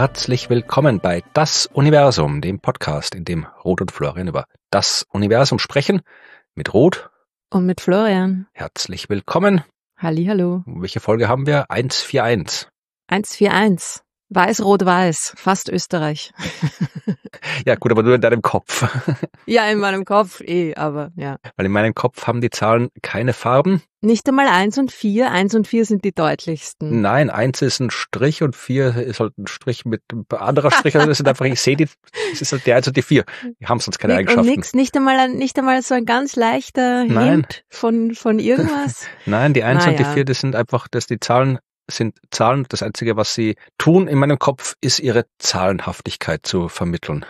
Herzlich willkommen bei Das Universum, dem Podcast, in dem Ruth und Florian über das Universum sprechen. Mit Ruth. Und mit Florian. Herzlich willkommen. Hallihallo. Welche Folge haben wir? 141. 141. Weiß-Rot-Weiß. Fast Österreich. Ja gut, aber nur in deinem Kopf. Ja, in meinem Kopf aber ja. Weil in meinem Kopf haben die Zahlen keine Farben. Nicht einmal 1 und 4. 1 und 4 sind die deutlichsten. Nein, 1 ist ein Strich und 4 ist halt ein Strich mit ein anderer Strich. Also das sind einfach, ich sehe die, es ist halt die 1 und die 4. Die haben sonst keine Eigenschaften. Und nicht einmal so ein ganz leichter Hint von irgendwas. Nein, die 1 und die 4, das sind einfach, die Zahlen sind Zahlen. Das Einzige, was sie tun in meinem Kopf, ist ihre Zahlenhaftigkeit zu vermitteln.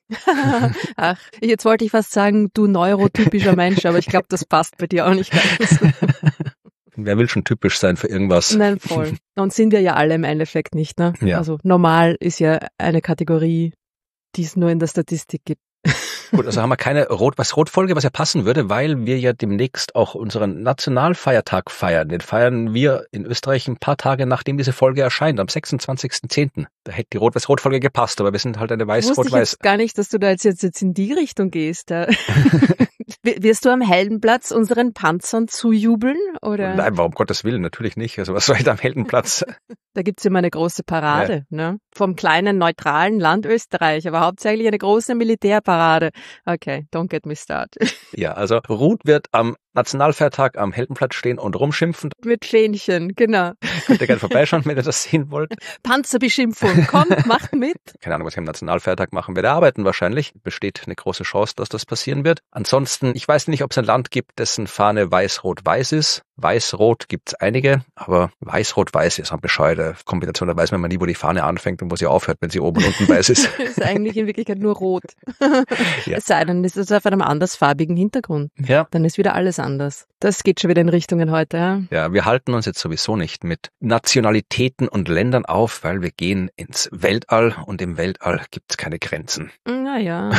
Ach, jetzt wollte ich fast sagen, du neurotypischer Mensch, aber ich glaube, das passt bei dir auch nicht ganz. Wer will schon typisch sein für irgendwas? Nein, voll. Und sind wir ja alle im Endeffekt nicht, ne? Ja. Also normal ist ja eine Kategorie, die es nur in der Statistik gibt. Gut, also haben wir keine Rot-Weiß-Rot-Folge, was ja passen würde, weil wir ja demnächst auch unseren Nationalfeiertag feiern. Den feiern wir in Österreich ein paar Tage, nachdem diese Folge erscheint, am 26.10. Da hätte die Rot-Weiß-Rot-Folge gepasst, aber wir sind halt eine Weiß-Rot-Weiß. Wusste ich jetzt gar nicht, dass du da jetzt in die Richtung gehst. Wirst du am Heldenplatz unseren Panzern zujubeln? Oder? Nein, warum Gottes Willen, natürlich nicht. Also was soll ich da am Heldenplatz? Da gibt's immer eine große Parade, ne? Vom kleinen, neutralen Land Österreich, aber hauptsächlich eine große Militärparade. Okay, don't get me started. Ja, also Ruth wird am Nationalfeiertag am Heldenplatz stehen und rumschimpfen. Mit Fähnchen, genau. Könnt ihr gerne vorbeischauen, wenn ihr das sehen wollt. Panzerbeschimpfung, kommt, macht mit. Keine Ahnung, was ich am Nationalfeiertag machen werde. Arbeiten wahrscheinlich. Besteht eine große Chance, dass das passieren wird. Ansonsten, ich weiß nicht, ob es ein Land gibt, dessen Fahne weiß-rot-weiß ist. Weiß-rot gibt's einige, aber weiß-rot-weiß ist eine bescheuerte Kombination. Da weiß man immer nie, wo die Fahne anfängt und wo sie aufhört, wenn sie oben und unten weiß ist. Ist eigentlich in Wirklichkeit nur rot. Ja. Es sei denn, es ist auf einem andersfarbigen Hintergrund. Ja. Dann ist wieder alles anders. Das geht schon wieder in Richtungen heute, ja? Ja, wir halten uns jetzt sowieso nicht mit Nationalitäten und Ländern auf, weil wir gehen ins Weltall und im Weltall gibt's keine Grenzen. Naja.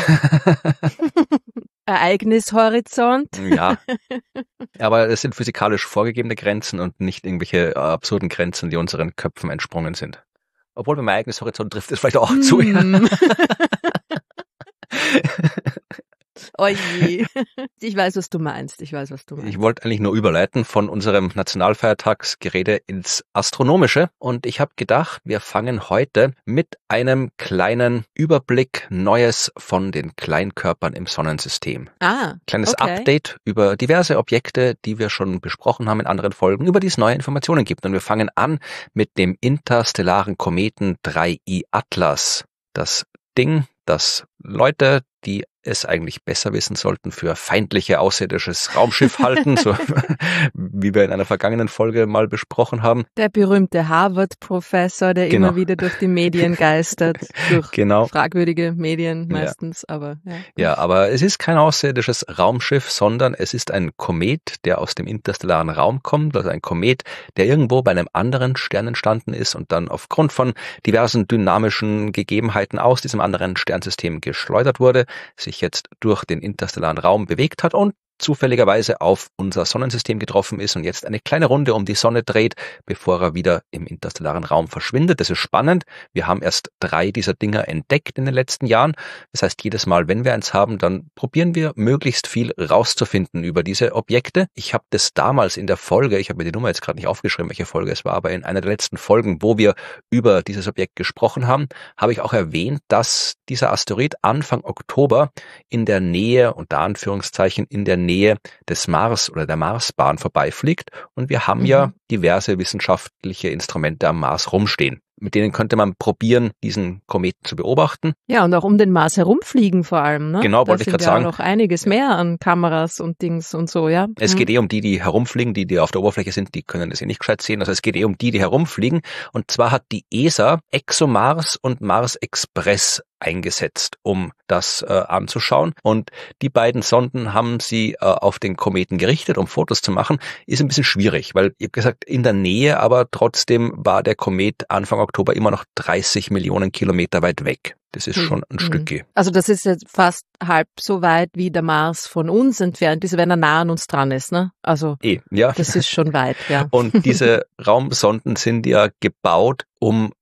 Ereignishorizont. Ja, aber es sind physikalisch vorgegebene Grenzen und nicht irgendwelche absurden Grenzen, die unseren Köpfen entsprungen sind. Obwohl beim Ereignishorizont trifft es vielleicht auch zu. Ja. Oje. Ich weiß, was du meinst. Ich wollte eigentlich nur überleiten von unserem Nationalfeiertagsgerede ins Astronomische und ich habe gedacht, wir fangen heute mit einem kleinen Überblick Neues von den Kleinkörpern im Sonnensystem. Kleines Update über diverse Objekte, die wir schon besprochen haben in anderen Folgen, über die es neue Informationen gibt. Und wir fangen an mit dem interstellaren Kometen 3I Atlas. Das Ding, das Leute, die es eigentlich besser wissen sollten, für feindliche außerirdisches Raumschiff halten, so wie wir in einer vergangenen Folge mal besprochen haben. Der berühmte Harvard-Professor, der immer wieder durch die Medien geistert, durch fragwürdige Medien meistens, aber ja. Ja, aber es ist kein außerirdisches Raumschiff, sondern es ist ein Komet, der aus dem interstellaren Raum kommt, also ein Komet, der irgendwo bei einem anderen Stern entstanden ist und dann aufgrund von diversen dynamischen Gegebenheiten aus diesem anderen Sternsystem geschleudert wurde, sich jetzt durch den interstellaren Raum bewegt hat und zufälligerweise auf unser Sonnensystem getroffen ist und jetzt eine kleine Runde um die Sonne dreht, bevor er wieder im interstellaren Raum verschwindet. Das ist spannend. Wir haben erst 3 dieser Dinger entdeckt in den letzten Jahren. Das heißt, jedes Mal, wenn wir eins haben, dann probieren wir möglichst viel rauszufinden über diese Objekte. Ich habe das damals in der Folge, ich habe mir die Nummer jetzt gerade nicht aufgeschrieben, welche Folge es war, aber in einer der letzten Folgen, wo wir über dieses Objekt gesprochen haben, habe ich auch erwähnt, dass dieser Asteroid Anfang Oktober in der Nähe, unter Anführungszeichen, in der Nähe des Mars oder der Marsbahn vorbeifliegt und wir haben ja diverse wissenschaftliche Instrumente am Mars rumstehen. Mit denen könnte man probieren, diesen Kometen zu beobachten. Ja, und auch um den Mars herumfliegen vor allem, ne? Genau, wollte ich gerade sagen. Da sind ja noch einiges mehr an Kameras und Dings und so, ja. Es geht um die herumfliegen, die auf der Oberfläche sind, die können das nicht gescheit sehen. Also es geht um die herumfliegen. Und zwar hat die ESA ExoMars und Mars Express eingesetzt, um das anzuschauen. Und die beiden Sonden haben sie auf den Kometen gerichtet, um Fotos zu machen. Ist ein bisschen schwierig, weil, ich habe gesagt, in der Nähe, aber trotzdem war der Komet Anfang Oktober immer noch 30 Millionen Kilometer weit weg. Das ist schon ein Stückchen. Also das ist jetzt fast halb so weit, wie der Mars von uns entfernt ist, wenn er nah an uns dran ist, ne? Also ja. Das ist schon weit, ja. Und diese Raumsonden sind ja gebaut, um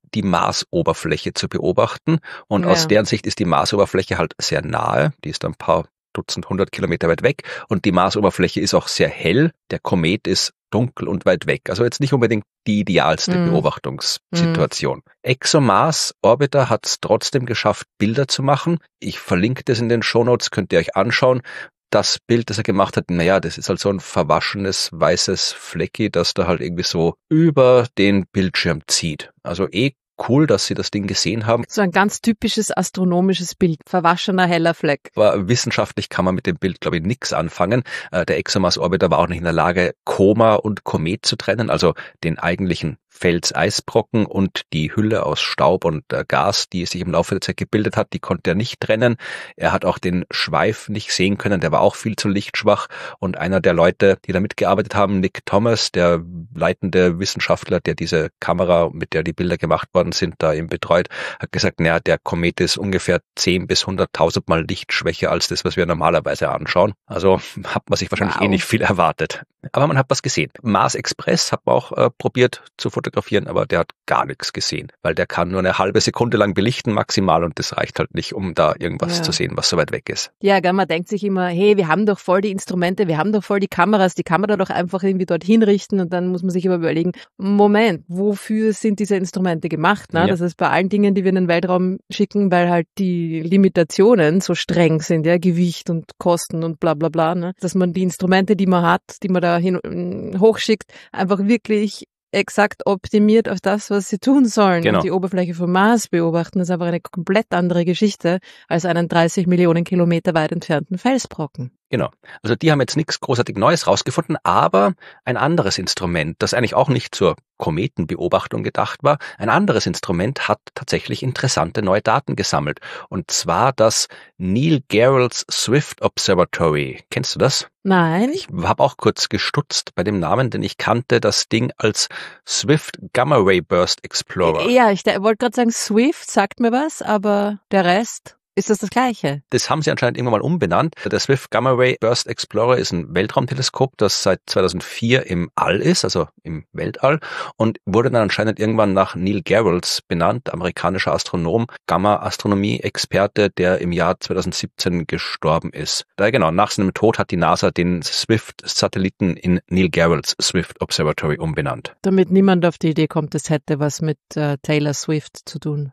die Marsoberfläche zu beobachten. Und aus deren Sicht ist die Marsoberfläche halt sehr nahe. Die ist ein paar Dutzend, 100 Kilometer weit weg. Und die Marsoberfläche ist auch sehr hell. Der Komet ist dunkel und weit weg. Also jetzt nicht unbedingt die idealste Beobachtungssituation. ExoMars Orbiter hat es trotzdem geschafft, Bilder zu machen. Ich verlinke das in den Shownotes, könnt ihr euch anschauen. Das Bild, das er gemacht hat, das ist halt so ein verwaschenes, weißes Flecki, das da halt irgendwie so über den Bildschirm zieht. Also cool, dass Sie das Ding gesehen haben. So ein ganz typisches astronomisches Bild, verwaschener heller Fleck. Aber wissenschaftlich kann man mit dem Bild, glaube ich, nichts anfangen. Der ExoMars Orbiter war auch nicht in der Lage, Koma und Komet zu trennen, also den eigentlichen Felseisbrocken und die Hülle aus Staub und Gas, die sich im Laufe der Zeit gebildet hat, die konnte er nicht trennen. Er hat auch den Schweif nicht sehen können, der war auch viel zu lichtschwach. Und einer der Leute, die da mitgearbeitet haben, Nick Thomas, der leitende Wissenschaftler, der diese Kamera, mit der die Bilder gemacht worden sind, da eben betreut, hat gesagt, der Komet ist ungefähr 10 bis 100.000 Mal lichtschwächer als das, was wir normalerweise anschauen. Also hat man sich wahrscheinlich nicht viel erwartet. Aber man hat was gesehen. Mars Express hat man auch probiert zu fotografieren, aber der hat gar nichts gesehen, weil der kann nur eine halbe Sekunde lang belichten maximal und das reicht halt nicht, um da irgendwas zu sehen, was so weit weg ist. Ja, man denkt sich immer, hey, wir haben doch voll die Instrumente, wir haben doch voll die Kameras, die kann man da doch einfach irgendwie dorthin richten und dann muss man sich aber überlegen, Moment, wofür sind diese Instrumente gemacht? Ne? Ja. Das ist bei allen Dingen, die wir in den Weltraum schicken, weil halt die Limitationen so streng sind, ja, Gewicht und Kosten und bla bla bla, ne? Dass man die Instrumente, die man hat, die man da hochschickt, einfach wirklich exakt optimiert auf das, was sie tun sollen. Genau. Und die Oberfläche vom Mars beobachten ist aber eine komplett andere Geschichte als einen 30 Millionen Kilometer weit entfernten Felsbrocken. Genau. Also die haben jetzt nichts großartig Neues rausgefunden, aber ein anderes Instrument, das eigentlich auch nicht zur Kometenbeobachtung gedacht war, ein anderes Instrument hat tatsächlich interessante neue Daten gesammelt. Und zwar das Neil Gehrels Swift Observatory. Kennst du das? Nein. Ich habe auch kurz gestutzt bei dem Namen, denn ich kannte das Ding als Swift Gamma Ray Burst Explorer. Ja, ich wollte gerade sagen, Swift sagt mir was, aber der Rest... Ist das Gleiche? Das haben sie anscheinend irgendwann mal umbenannt. Der Swift Gamma Ray Burst Explorer ist ein Weltraumteleskop, das seit 2004 im All ist, also im Weltall, und wurde dann anscheinend irgendwann nach Neil Gehrels benannt, amerikanischer Astronom, Gamma-Astronomie-Experte, der im Jahr 2017 gestorben ist. Nach seinem Tod hat die NASA den Swift-Satelliten in Neil Gehrels Swift Observatory umbenannt. Damit niemand auf die Idee kommt, es hätte was mit Taylor Swift zu tun.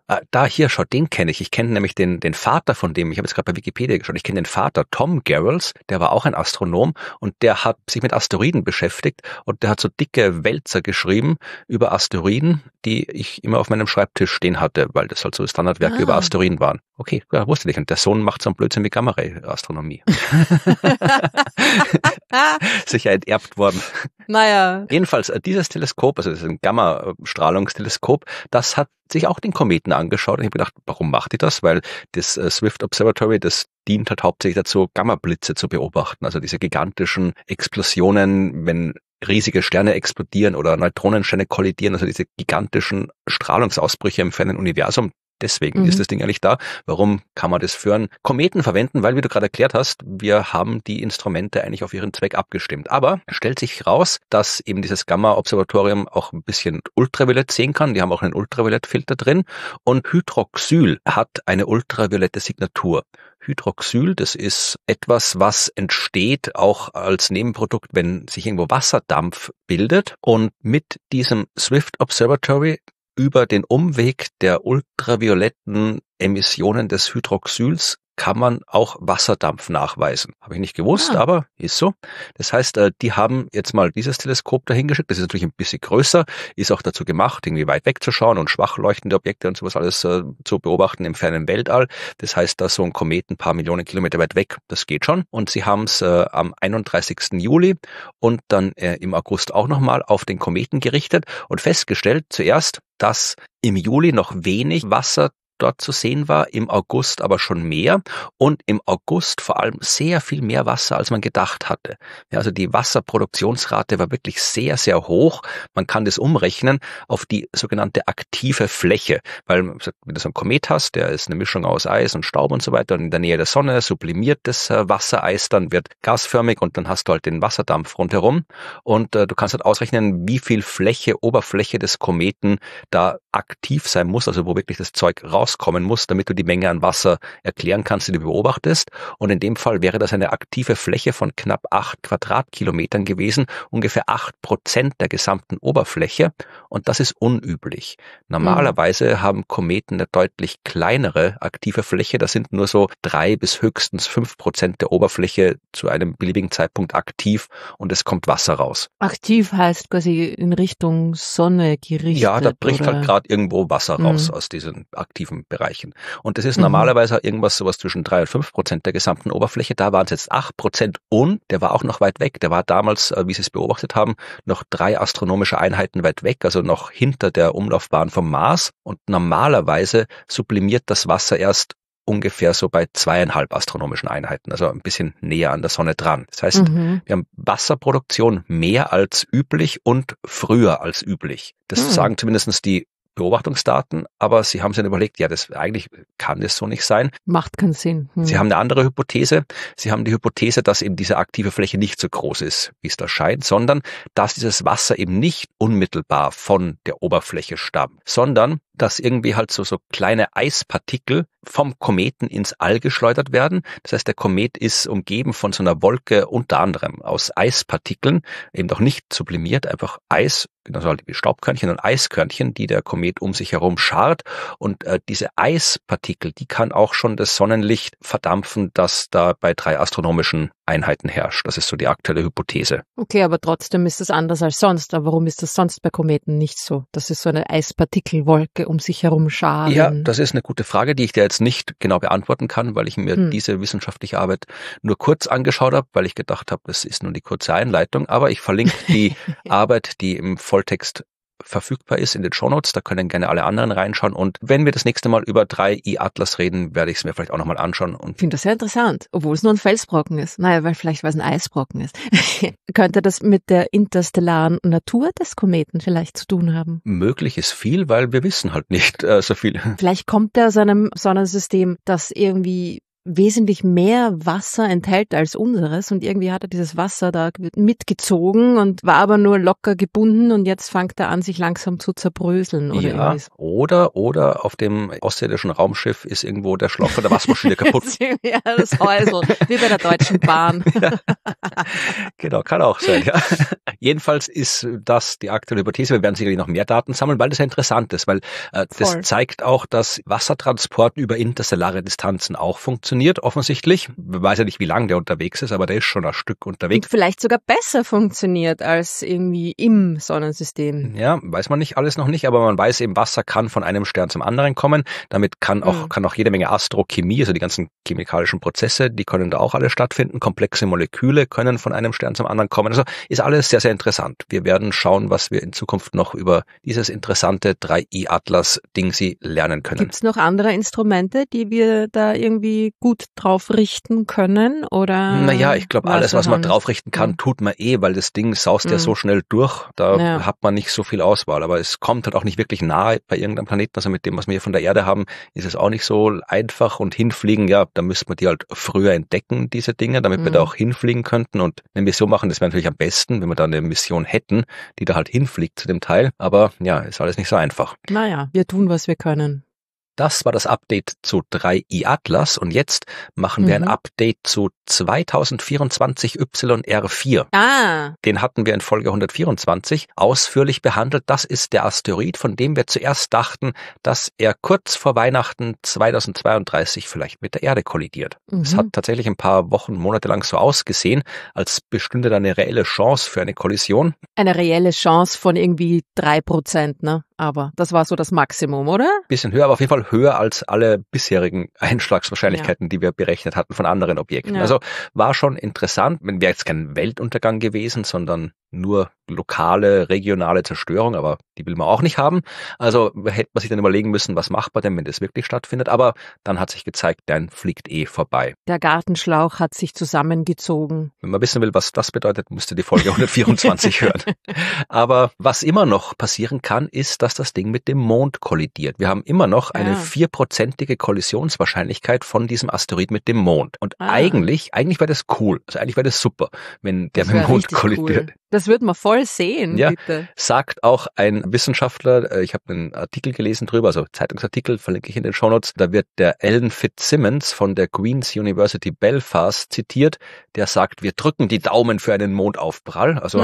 Den kenne ich. Ich kenne nämlich den Vater von dem, ich habe jetzt gerade bei Wikipedia geschaut, ich kenne den Vater, Tom Gehrels, der war auch ein Astronom und der hat sich mit Asteroiden beschäftigt und der hat so dicke Wälzer geschrieben über Asteroiden, die ich immer auf meinem Schreibtisch stehen hatte, weil das halt so Standardwerke über Asteroiden waren. Okay, ja, wusste ich. Und der Sohn macht so einen Blödsinn wie Gamma-Ray-Astronomie. Sicher enterbt worden. Naja. Jedenfalls, dieses Teleskop, also das ist ein Gamma-Strahlungsteleskop, das hat sich auch den Kometen angeschaut. Und ich habe gedacht, warum macht die das? Weil das Swift Observatory, das dient halt hauptsächlich dazu, Gamma-Blitze zu beobachten. Also diese gigantischen Explosionen, wenn riesige Sterne explodieren oder Neutronensterne kollidieren, also diese gigantischen Strahlungsausbrüche im fernen Universum. Deswegen ist das Ding eigentlich da. Warum kann man das für einen Kometen verwenden? Weil, wie du gerade erklärt hast, wir haben die Instrumente eigentlich auf ihren Zweck abgestimmt. Aber stellt sich raus, dass eben dieses Gamma-Observatorium auch ein bisschen Ultraviolett sehen kann. Die haben auch einen Ultraviolettfilter drin. Und Hydroxyl hat eine ultraviolette Signatur. Hydroxyl, das ist etwas, was entsteht auch als Nebenprodukt, wenn sich irgendwo Wasserdampf bildet. Und mit diesem Swift Observatory über den Umweg der ultravioletten Emissionen des Hydroxyls kann man auch Wasserdampf nachweisen. Habe ich nicht gewusst, aber ist so. Das heißt, die haben jetzt mal dieses Teleskop dahin geschickt. Das ist natürlich ein bisschen größer, ist auch dazu gemacht, irgendwie weit wegzuschauen und schwach leuchtende Objekte und sowas alles zu beobachten im fernen Weltall. Das heißt, da so ein Komet ein paar Millionen Kilometer weit weg, das geht schon. Und sie haben es am 31. Juli und dann im August auch nochmal auf den Kometen gerichtet und festgestellt zuerst, dass im Juli noch wenig Wasser dort zu sehen war, im August aber schon mehr und im August vor allem sehr viel mehr Wasser, als man gedacht hatte. Ja, also die Wasserproduktionsrate war wirklich sehr, sehr hoch. Man kann das umrechnen auf die sogenannte aktive Fläche, weil wenn du so einen Komet hast, der ist eine Mischung aus Eis und Staub und so weiter und in der Nähe der Sonne sublimiert das Wassereis, dann wird gasförmig und dann hast du halt den Wasserdampf rundherum und du kannst halt ausrechnen, wie viel Oberfläche des Kometen da aktiv sein muss, also wo wirklich das Zeug rauskommen muss, damit du die Menge an Wasser erklären kannst, die du beobachtest. Und in dem Fall wäre das eine aktive Fläche von knapp 8 Quadratkilometern gewesen, ungefähr 8% der gesamten Oberfläche. Und das ist unüblich. Normalerweise haben Kometen eine deutlich kleinere aktive Fläche. Das sind nur so 3 bis höchstens 5% der Oberfläche zu einem beliebigen Zeitpunkt aktiv und es kommt Wasser raus. Aktiv heißt quasi in Richtung Sonne gerichtet. Ja, da bricht oder? halt gerade irgendwo Wasser raus aus diesen aktiven Bereichen. Und das ist normalerweise irgendwas sowas zwischen 3 und 5% der gesamten Oberfläche. Da waren es jetzt 8% und der war auch noch weit weg. Der war damals, wie Sie es beobachtet haben, noch 3 astronomische Einheiten weit weg, also noch hinter der Umlaufbahn vom Mars. Und normalerweise sublimiert das Wasser erst ungefähr so bei 2,5 astronomischen Einheiten, also ein bisschen näher an der Sonne dran. Das heißt, wir haben Wasserproduktion mehr als üblich und früher als üblich. Das sagen zumindest die Beobachtungsdaten, aber sie haben sich dann überlegt, ja, das eigentlich kann das so nicht sein. Macht keinen Sinn. Sie haben eine andere Hypothese. Sie haben die Hypothese, dass eben diese aktive Fläche nicht so groß ist, wie es da scheint, sondern dass dieses Wasser eben nicht unmittelbar von der Oberfläche stammt, sondern dass irgendwie halt so kleine Eispartikel vom Kometen ins All geschleudert werden. Das heißt, der Komet ist umgeben von so einer Wolke unter anderem aus Eispartikeln, eben noch nicht sublimiert, einfach Eis, genauso halt wie Staubkörnchen und Eiskörnchen, die der Komet um sich herum schart. Und diese Eispartikel, die kann auch schon das Sonnenlicht verdampfen, das da bei 3 astronomischen Einheiten herrscht. Das ist so die aktuelle Hypothese. Okay, aber trotzdem ist das anders als sonst. Aber warum ist das sonst bei Kometen nicht so? Das ist so eine Eispartikelwolke um sich herum scharen. Ja, das ist eine gute Frage, die ich dir jetzt nicht genau beantworten kann, weil ich mir diese wissenschaftliche Arbeit nur kurz angeschaut habe, weil ich gedacht habe, das ist nur die kurze Einleitung. Aber ich verlinke die Arbeit, die im Volltext verfügbar ist in den Shownotes, da können gerne alle anderen reinschauen und wenn wir das nächste Mal über 3I Atlas reden, werde ich es mir vielleicht auch nochmal anschauen. Ich finde das sehr interessant, obwohl es nur ein Felsbrocken ist. Naja, weil vielleicht, weil es ein Eisbrocken ist. Könnte das mit der interstellaren Natur des Kometen vielleicht zu tun haben? Möglich ist viel, weil wir wissen halt nicht so viel. Vielleicht kommt er aus einem Sonnensystem, das irgendwie wesentlich mehr Wasser enthält als unseres und irgendwie hat er dieses Wasser da mitgezogen und war aber nur locker gebunden und jetzt fängt er an, sich langsam zu zerbröseln. Oder ja, oder auf dem außerirdischen Raumschiff ist irgendwo der Schlauch von der Waschmaschine kaputt. Ja, das Häusl, wie bei der Deutschen Bahn. Ja. Genau, kann auch sein, ja. Jedenfalls ist das die aktuelle Hypothese. Wir werden sicherlich noch mehr Daten sammeln, weil das ja interessant ist, weil das zeigt auch, dass Wassertransport über interstellare Distanzen auch funktioniert, offensichtlich. Ich weiß ja nicht, wie lange der unterwegs ist, aber der ist schon ein Stück unterwegs. Und vielleicht sogar besser funktioniert als irgendwie im Sonnensystem. Ja, weiß man nicht, alles noch nicht, aber man weiß eben, Wasser kann von einem Stern zum anderen kommen. Damit kann auch jede Menge Astrochemie, also die ganzen chemikalischen Prozesse, die können da auch alle stattfinden. Komplexe Moleküle können von einem Stern zum anderen kommen. Also ist alles sehr, sehr interessant. Wir werden schauen, was wir in Zukunft noch über dieses interessante 3I Atlas Ding Sie lernen können. Gibt es noch andere Instrumente, die wir da irgendwie gut drauf richten können? Oder? Naja, ich glaube, alles, was man drauf richten kann, tut man weil das Ding saust ja so schnell durch. Da hat man nicht so viel Auswahl. Aber es kommt halt auch nicht wirklich nahe bei irgendeinem Planeten. Also mit dem, was wir hier von der Erde haben, ist es auch nicht so einfach. Und hinfliegen, ja, da müsste man die halt früher entdecken, diese Dinge, damit wir da auch hinfliegen könnten. Und eine Mission machen, das wäre natürlich am besten, wenn wir da eine Mission hätten, die da halt hinfliegt zu dem Teil. Aber ja, ist alles nicht so einfach. Naja, wir tun, was wir können. Das war das Update zu 3I Atlas und jetzt machen wir ein Update zu 2024 YR4. Den hatten wir in Folge 124 ausführlich behandelt. Das ist der Asteroid, von dem wir zuerst dachten, dass er kurz vor Weihnachten 2032 vielleicht mit der Erde kollidiert. Es hat tatsächlich ein paar Wochen, Monate lang so ausgesehen, als bestünde da eine reelle Chance für eine Kollision. Eine reelle Chance von irgendwie 3%, ne? aber das war so das Maximum, oder? Bisschen höher, aber auf jeden Fall höher als alle bisherigen Einschlagswahrscheinlichkeiten, die wir berechnet hatten von anderen Objekten. Ja. Also war schon interessant. Wäre jetzt kein Weltuntergang gewesen, sondern nur lokale, regionale Zerstörung, aber die will man auch nicht haben. Also hätte man sich dann überlegen müssen, was macht man denn, wenn das wirklich stattfindet. Aber dann hat sich gezeigt, dann fliegt vorbei. Der Gartenschlauch hat sich zusammengezogen. Wenn man wissen will, was das bedeutet, müsst ihr die Folge 124 hören. Aber was immer noch passieren kann, ist, dass das Ding mit dem Mond kollidiert. Wir haben immer noch eine 4%ige Kollisionswahrscheinlichkeit von diesem Asteroid mit dem Mond. Und eigentlich wäre das cool. Also eigentlich wäre das super, wenn der mit dem Mond kollidiert. Cool. Das wird man voll sehen, ja, bitte. Sagt auch ein Wissenschaftler, ich habe einen Artikel gelesen drüber, also Zeitungsartikel, verlinke ich in den Shownotes, da wird der Alan Fitzsimmons von der Queen's University Belfast zitiert, der sagt, wir drücken die Daumen für einen Mondaufprall. Also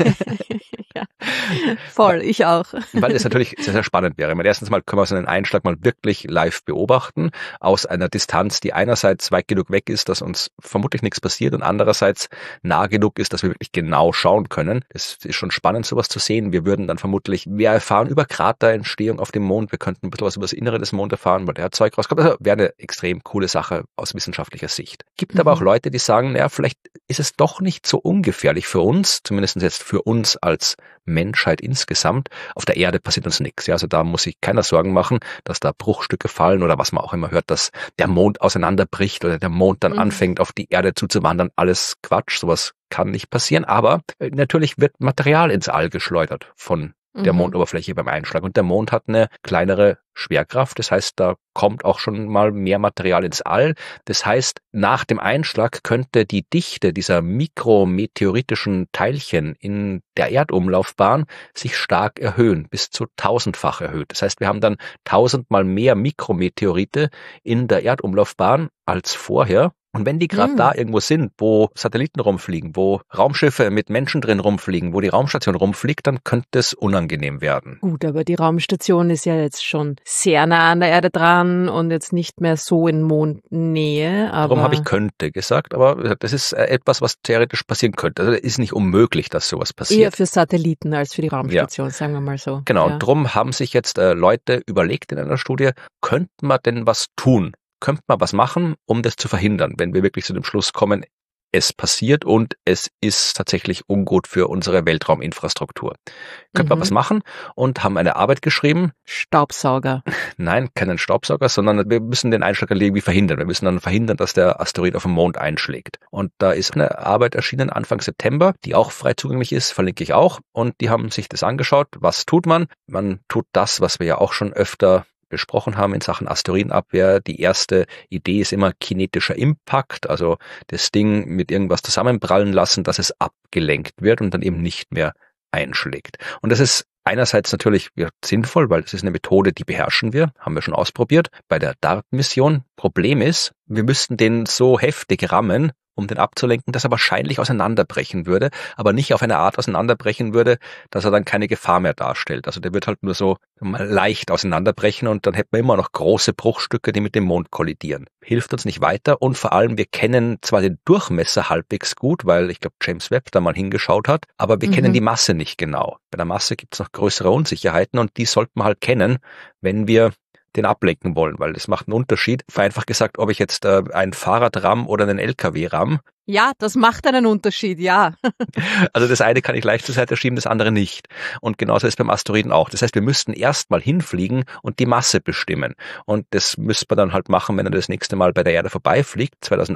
ja, voll, ich auch. Weil es natürlich sehr, sehr spannend wäre. Erstens mal können wir so einen Einschlag mal wirklich live beobachten, aus einer Distanz, die einerseits weit genug weg ist, dass uns vermutlich nichts passiert und andererseits nah genug ist, dass wir wirklich genau schauen können. Es ist schon spannend, sowas zu sehen. Wir würden dann vermutlich mehr erfahren über Kraterentstehung auf dem Mond. Wir könnten ein bisschen was über das Innere des Mondes erfahren, weil der Zeug rauskommt. Also wäre eine extrem coole Sache aus wissenschaftlicher Sicht. Gibt aber auch Leute, die sagen, naja, vielleicht ist es doch nicht so ungefährlich für uns, zumindest jetzt für uns als Menschheit insgesamt. Auf der Erde passiert uns nichts. Ja, also da muss sich keiner Sorgen machen, dass da Bruchstücke fallen oder was man auch immer hört, dass der Mond auseinanderbricht oder der Mond dann anfängt, auf die Erde zuzuwandern. Alles Quatsch, sowas kann nicht passieren. Aber natürlich wird Material ins All geschleudert von der Mondoberfläche beim Einschlag. Und der Mond hat eine kleinere Schwerkraft. Das heißt, da kommt auch schon mal mehr Material ins All. Das heißt, nach dem Einschlag könnte die Dichte dieser mikrometeoritischen Teilchen in der Erdumlaufbahn sich stark erhöhen, bis zu 1000-fach erhöht. Das heißt, wir haben dann 1000-mal mehr Mikrometeorite in der Erdumlaufbahn als vorher. Und wenn die gerade da irgendwo sind, wo Satelliten rumfliegen, wo Raumschiffe mit Menschen drin rumfliegen, wo die Raumstation rumfliegt, dann könnte es unangenehm werden. Gut, aber die Raumstation ist ja jetzt schon sehr nah an der Erde dran und jetzt nicht mehr so in Mondnähe. Darum habe ich könnte gesagt, aber das ist etwas, was theoretisch passieren könnte. Also es ist nicht unmöglich, dass sowas passiert. Eher für Satelliten als für die Raumstation, sagen wir mal so. Genau, und drum haben sich jetzt Leute überlegt in einer Studie, könnte man denn was tun? Könnte man was machen, um das zu verhindern, wenn wir wirklich zu dem Schluss kommen, es passiert und es ist tatsächlich ungut für unsere Weltrauminfrastruktur. Könnte man was machen und haben eine Arbeit geschrieben. Staubsauger. Nein, keinen Staubsauger, sondern wir müssen den Einschlag irgendwie verhindern. Wir müssen dann verhindern, dass der Asteroid auf den Mond einschlägt. Und da ist eine Arbeit erschienen Anfang September, die auch frei zugänglich ist, verlinke ich auch. Und die haben sich das angeschaut. Was tut man? Man tut das, was wir ja auch schon öfter besprochen haben in Sachen Asteroidenabwehr. Die erste Idee ist immer kinetischer Impact, also das Ding mit irgendwas zusammenprallen lassen, dass es abgelenkt wird und dann eben nicht mehr einschlägt. Und das ist einerseits natürlich sinnvoll, weil das ist eine Methode, die beherrschen wir, haben wir schon ausprobiert bei der DART-Mission. Problem ist, wir müssten den so heftig rammen, um den abzulenken, dass er wahrscheinlich auseinanderbrechen würde, aber nicht auf eine Art auseinanderbrechen würde, dass er dann keine Gefahr mehr darstellt. Also der wird halt nur so mal leicht auseinanderbrechen und dann hätten wir immer noch große Bruchstücke, die mit dem Mond kollidieren. Hilft uns nicht weiter und vor allem, wir kennen zwar den Durchmesser halbwegs gut, weil ich glaube James Webb da mal hingeschaut hat, aber wir kennen die Masse nicht genau. Bei der Masse gibt es noch größere Unsicherheiten und die sollten wir halt kennen, wenn wir den ablenken wollen, weil das macht einen Unterschied. Vereinfacht gesagt, ob ich jetzt ein Fahrrad ramm oder einen LKW ramm. Ja, das macht einen Unterschied, ja. Also das eine kann ich leicht zur Seite schieben, das andere nicht. Und genauso ist beim Asteroiden auch. Das heißt, wir müssten erst mal hinfliegen und die Masse bestimmen. Und das müsste man dann halt machen, wenn er das nächste Mal bei der Erde vorbeifliegt,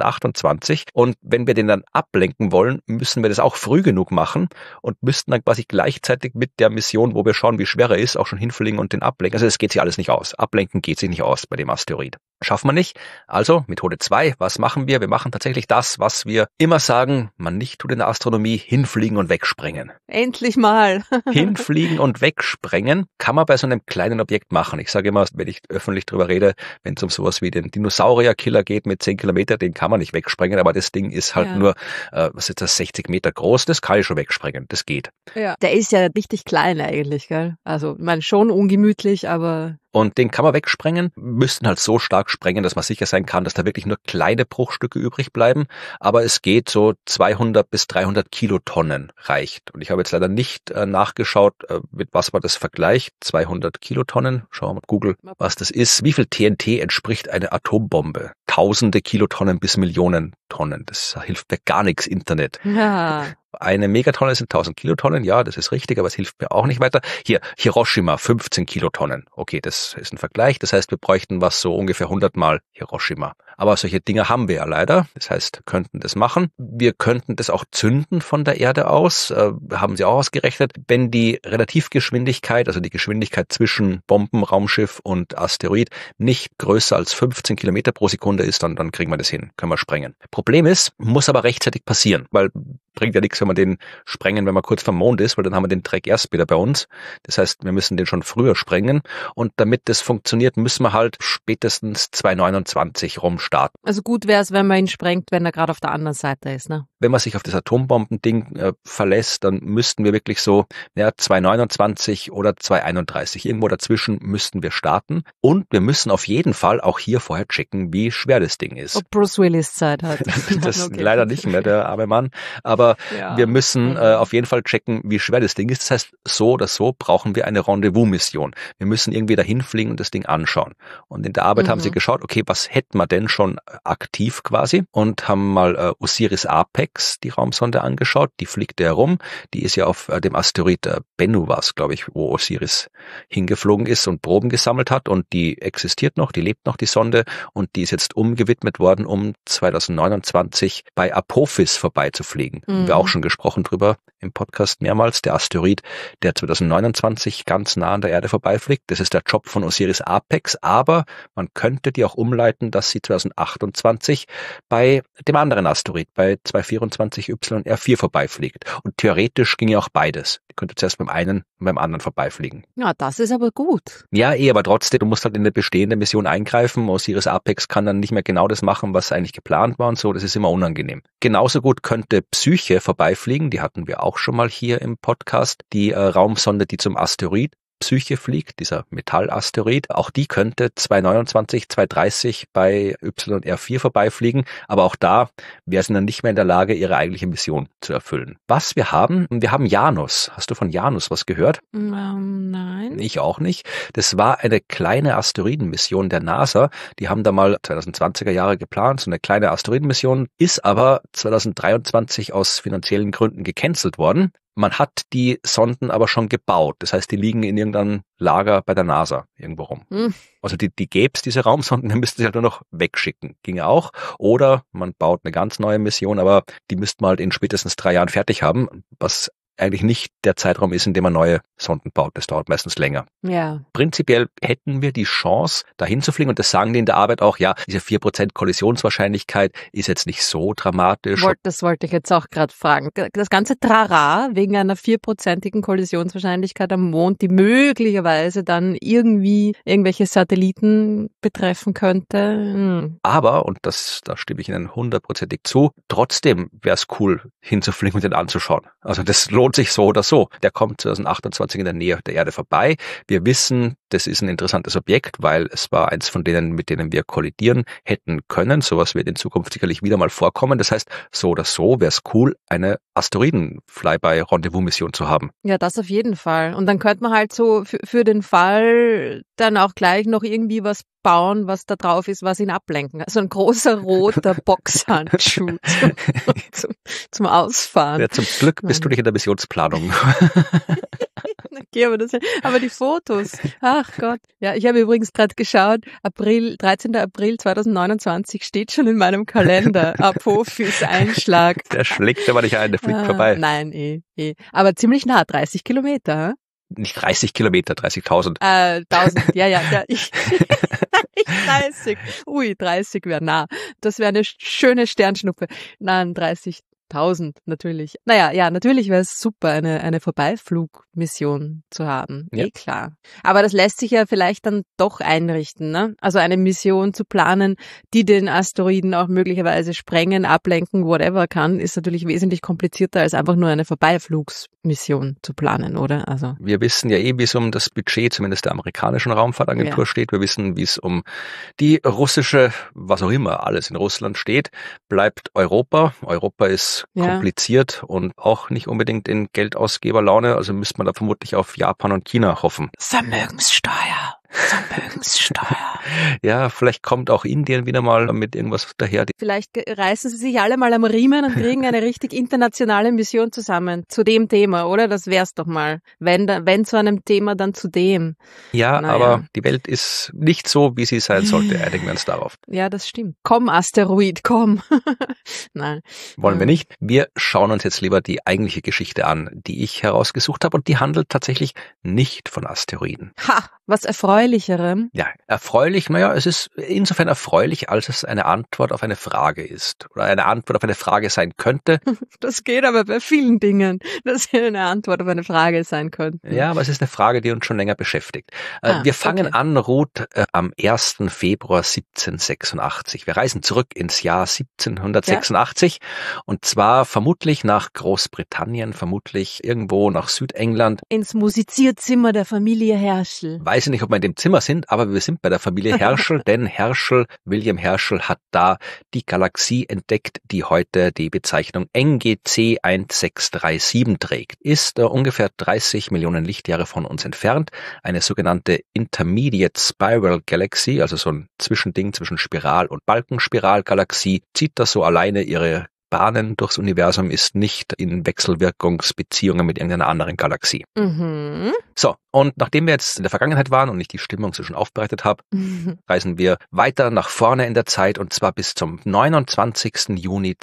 2028. Und wenn wir den dann ablenken wollen, müssen wir das auch früh genug machen und müssten dann quasi gleichzeitig mit der Mission, wo wir schauen, wie schwer er ist, auch schon hinfliegen und den ablenken. Also das geht sich alles nicht aus. Ablenken geht sich nicht aus bei dem Asteroid. Schaffen wir nicht. Also Methode 2, was machen wir? Wir machen tatsächlich das, was wir immer sagen, man nicht tut in der Astronomie, hinfliegen und wegsprengen. Endlich mal. Hinfliegen und wegsprengen kann man bei so einem kleinen Objekt machen. Ich sage immer, wenn ich öffentlich drüber rede, wenn es um sowas wie den Dinosaurierkiller geht mit 10 Kilometer, den kann man nicht wegsprengen, aber das Ding ist halt nur, was ist das, 60 Meter groß, das kann ich schon wegsprengen, das geht. Ja, der ist ja richtig klein eigentlich, gell? Also, ich meine, schon ungemütlich, aber und den kann man wegsprengen, müssten halt so stark sprengen, dass man sicher sein kann, dass da wirklich nur kleine Bruchstücke übrig bleiben, aber es geht so 200 bis 300 Kilotonnen reicht. Und ich habe jetzt leider nicht nachgeschaut, mit was man das vergleicht. 200 Kilotonnen, schauen wir mal Google, was das ist. Wie viel TNT entspricht eine Atombombe? Tausende Kilotonnen bis Millionen Tonnen. Das hilft mir gar nichts, Internet. Ja. Eine Megatonne sind 1000 Kilotonnen, ja, das ist richtig, aber es hilft mir auch nicht weiter. Hier, Hiroshima, 15 Kilotonnen. Okay, das ist ein Vergleich. Das heißt, wir bräuchten was so ungefähr 100 Mal Hiroshima. Aber solche Dinge haben wir ja leider. Das heißt, wir könnten das machen. Wir könnten das auch zünden von der Erde aus. Haben sie auch ausgerechnet. Wenn die Relativgeschwindigkeit, also die Geschwindigkeit zwischen Bomben, Raumschiff und Asteroid nicht größer als 15 Kilometer pro Sekunde ist, dann kriegen wir das hin. Können wir sprengen. Problem ist, muss aber rechtzeitig passieren, weil bringt ja nichts, wenn wir den sprengen, wenn man kurz vom Mond ist, weil dann haben wir den Dreck erst wieder bei uns. Das heißt, wir müssen den schon früher sprengen und damit das funktioniert, müssen wir halt spätestens 2029 rumstarten. Also gut wäre es, wenn man ihn sprengt, wenn er gerade auf der anderen Seite ist, ne? Wenn man sich auf das Atombombending verlässt, dann müssten wir wirklich so 2029 oder 2031, irgendwo dazwischen müssten wir starten und wir müssen auf jeden Fall auch hier vorher checken, wie schwer das Ding ist. Ob Bruce Willis Zeit hat. Das okay. Leider nicht mehr, der arme Mann, aber wir müssen auf jeden Fall checken, wie schwer das Ding ist. Das heißt, so oder so brauchen wir eine Rendezvous-Mission. Wir müssen irgendwie dahin fliegen und das Ding anschauen. Und in der Arbeit haben sie geschaut, okay, was hätten wir denn schon aktiv quasi und haben mal Osiris Apex, die Raumsonde, angeschaut. Die fliegt herum. Die ist ja auf dem Asteroid Bennu war es, glaube ich, wo Osiris hingeflogen ist und Proben gesammelt hat und die existiert noch, die lebt noch, die Sonde, und die ist jetzt umgewidmet worden, um 2029 bei Apophis vorbeizufliegen. Haben wir auch schon gesprochen drüber im Podcast mehrmals. Der Asteroid, der 2029 ganz nah an der Erde vorbeifliegt. Das ist der Job von Osiris Apex, aber man könnte die auch umleiten, dass sie 2028 bei dem anderen Asteroid, bei 224 YR4 vorbeifliegt. Und theoretisch ginge auch beides. Die könnte zuerst beim einen und beim anderen vorbeifliegen. Ja, das ist aber gut. Ja, aber trotzdem, du musst halt in eine bestehende Mission eingreifen. Osiris Apex kann dann nicht mehr genau das machen, was eigentlich geplant war und so. Das ist immer unangenehm. Genauso gut könnte Psyche vorbeifliegen. Die hatten wir auch schon mal hier im Podcast. Die Raumsonde, die zum Asteroid Psyche fliegt, dieser Metallasteroid, auch die könnte 2029, 2030 bei YR4 vorbeifliegen, aber auch da wäre sie dann nicht mehr in der Lage, ihre eigentliche Mission zu erfüllen. Was wir haben Janus. Hast du von Janus was gehört? Nein. Ich auch nicht. Das war eine kleine Asteroidenmission der NASA. Die haben da mal 2020er Jahre geplant, so eine kleine Asteroidenmission, ist aber 2023 aus finanziellen Gründen gecancelt worden. Man hat die Sonden aber schon gebaut. Das heißt, die liegen in irgendeinem Lager bei der NASA irgendwo rum. Also die gäb's, diese Raumsonden, dann müssten sie halt nur noch wegschicken. Ginge auch. Oder man baut eine ganz neue Mission, aber die müsste man halt in spätestens 3 Jahren fertig haben, was eigentlich nicht der Zeitraum ist, in dem man neue Sonden baut. Das dauert meistens länger. Ja. Prinzipiell hätten wir die Chance, dahin zu fliegen, und das sagen die in der Arbeit auch, ja, diese 4% Kollisionswahrscheinlichkeit ist jetzt nicht so dramatisch. Das wollte ich jetzt auch gerade fragen. Das ganze Trara wegen einer 4%igen Kollisionswahrscheinlichkeit am Mond, die möglicherweise dann irgendwie irgendwelche Satelliten betreffen könnte. Aber, und da stimme ich Ihnen 100%ig zu, trotzdem wäre es cool, hinzufliegen und den anzuschauen. Also das lohnt sich so oder so. Der kommt 2028 in der Nähe der Erde vorbei. Wir wissen, das ist ein interessantes Objekt, weil es war eins von denen, mit denen wir kollidieren hätten können. Sowas wird in Zukunft sicherlich wieder mal vorkommen. Das heißt, so oder so wäre es cool, eine Asteroiden-Flyby-Rendezvous-Mission zu haben. Ja, das auf jeden Fall. Und dann könnte man halt so für den Fall dann auch gleich noch irgendwie was bauen, was da drauf ist, was ihn ablenken. Also ein großer roter Boxhandschuh zum Ausfahren. Ja, zum Glück bist du nicht in der Missionsplanung. Okay, aber die Fotos, ach Gott. Ja, ich habe übrigens gerade geschaut, 13. April 2029 steht schon in meinem Kalender. Apophis Einschlag. Der schlägt aber nicht ein, der fliegt vorbei. Nein, aber ziemlich nah, 30 Kilometer. Hm? Nicht 30 Kilometer, 30.000. 1000, ja, ich 30. Ui, 30 wäre nah. Das wäre eine schöne Sternschnuppe. Nein, 30.000. 1000 natürlich. Naja, ja, natürlich wäre es super, eine Vorbeiflugmission zu haben. Ja. Klar. Aber das lässt sich ja vielleicht dann doch einrichten, ne? Also eine Mission zu planen, die den Asteroiden auch möglicherweise sprengen, ablenken, whatever kann, ist natürlich wesentlich komplizierter als einfach nur eine Vorbeiflugsmission zu planen, oder? Also wir wissen ja wie es um das Budget zumindest der amerikanischen Raumfahrtagentur steht. Wir wissen, wie es um die russische, was auch immer, alles in Russland steht. Bleibt Europa. Europa ist kompliziert und auch nicht unbedingt in Geldausgeberlaune. Also müsste man da vermutlich auf Japan und China hoffen. Vermögenssteuer. Ja, vielleicht kommt auch Indien wieder mal mit irgendwas daher. Vielleicht reißen sie sich alle mal am Riemen und kriegen eine richtig internationale Mission zusammen zu dem Thema, oder? Das wär's doch mal. Wenn zu einem Thema, dann zu dem. Ja, aber die Welt ist nicht so, wie sie sein sollte. Einigen wir uns darauf. Ja, das stimmt. Komm, Asteroid, komm. Nein. Wollen wir nicht. Wir schauen uns jetzt lieber die eigentliche Geschichte an, die ich herausgesucht habe, und die handelt tatsächlich nicht von Asteroiden. Ha, was Erfreulicherem. Ja, erfreulich, es ist insofern erfreulich, als es eine Antwort auf eine Frage ist oder eine Antwort auf eine Frage sein könnte. Das geht aber bei vielen Dingen, dass sie eine Antwort auf eine Frage sein könnten. Ja, aber es ist eine Frage, die uns schon länger beschäftigt. Wir fangen an, Ruth, am 1. Februar 1786. Wir reisen zurück ins Jahr 1786 und zwar vermutlich nach Großbritannien, vermutlich irgendwo nach Südengland. Ins Musizierzimmer der Familie Herschel. Weiß ich nicht, ob wir in dem Zimmer sind, aber wir sind bei der Familie Herschel, denn William Herschel hat da die Galaxie entdeckt, die heute die Bezeichnung NGC 1637 trägt. Ist ungefähr 30 Millionen Lichtjahre von uns entfernt, eine sogenannte Intermediate Spiral Galaxy, also so ein Zwischending zwischen Spiral- und Balkenspiralgalaxie, zieht da so alleine ihre Bahnen durchs Universum, ist nicht in Wechselwirkungsbeziehungen mit irgendeiner anderen Galaxie. So, und nachdem wir jetzt in der Vergangenheit waren und ich die Stimmung so schon aufbereitet habe, reisen wir weiter nach vorne in der Zeit und zwar bis zum 29. Juni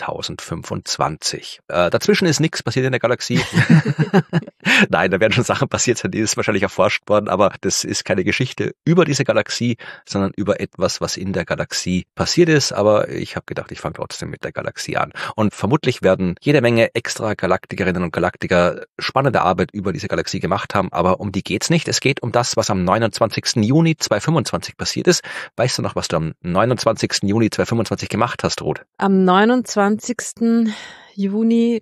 2025. Dazwischen ist nichts passiert in der Galaxie. Nein, da werden schon Sachen passiert sein, die ist wahrscheinlich erforscht worden, aber das ist keine Geschichte über diese Galaxie, sondern über etwas, was in der Galaxie passiert ist. Aber ich habe gedacht, ich fange trotzdem mit der Galaxie an. Und vermutlich werden jede Menge extra Galaktikerinnen und Galaktiker spannende Arbeit über diese Galaxie gemacht haben, aber um die geht's nicht. Es geht um das, was am 29. Juni 2025 passiert ist. Weißt du noch, was du am 29. Juni 2025 gemacht hast, Ruth? Am 29. Juni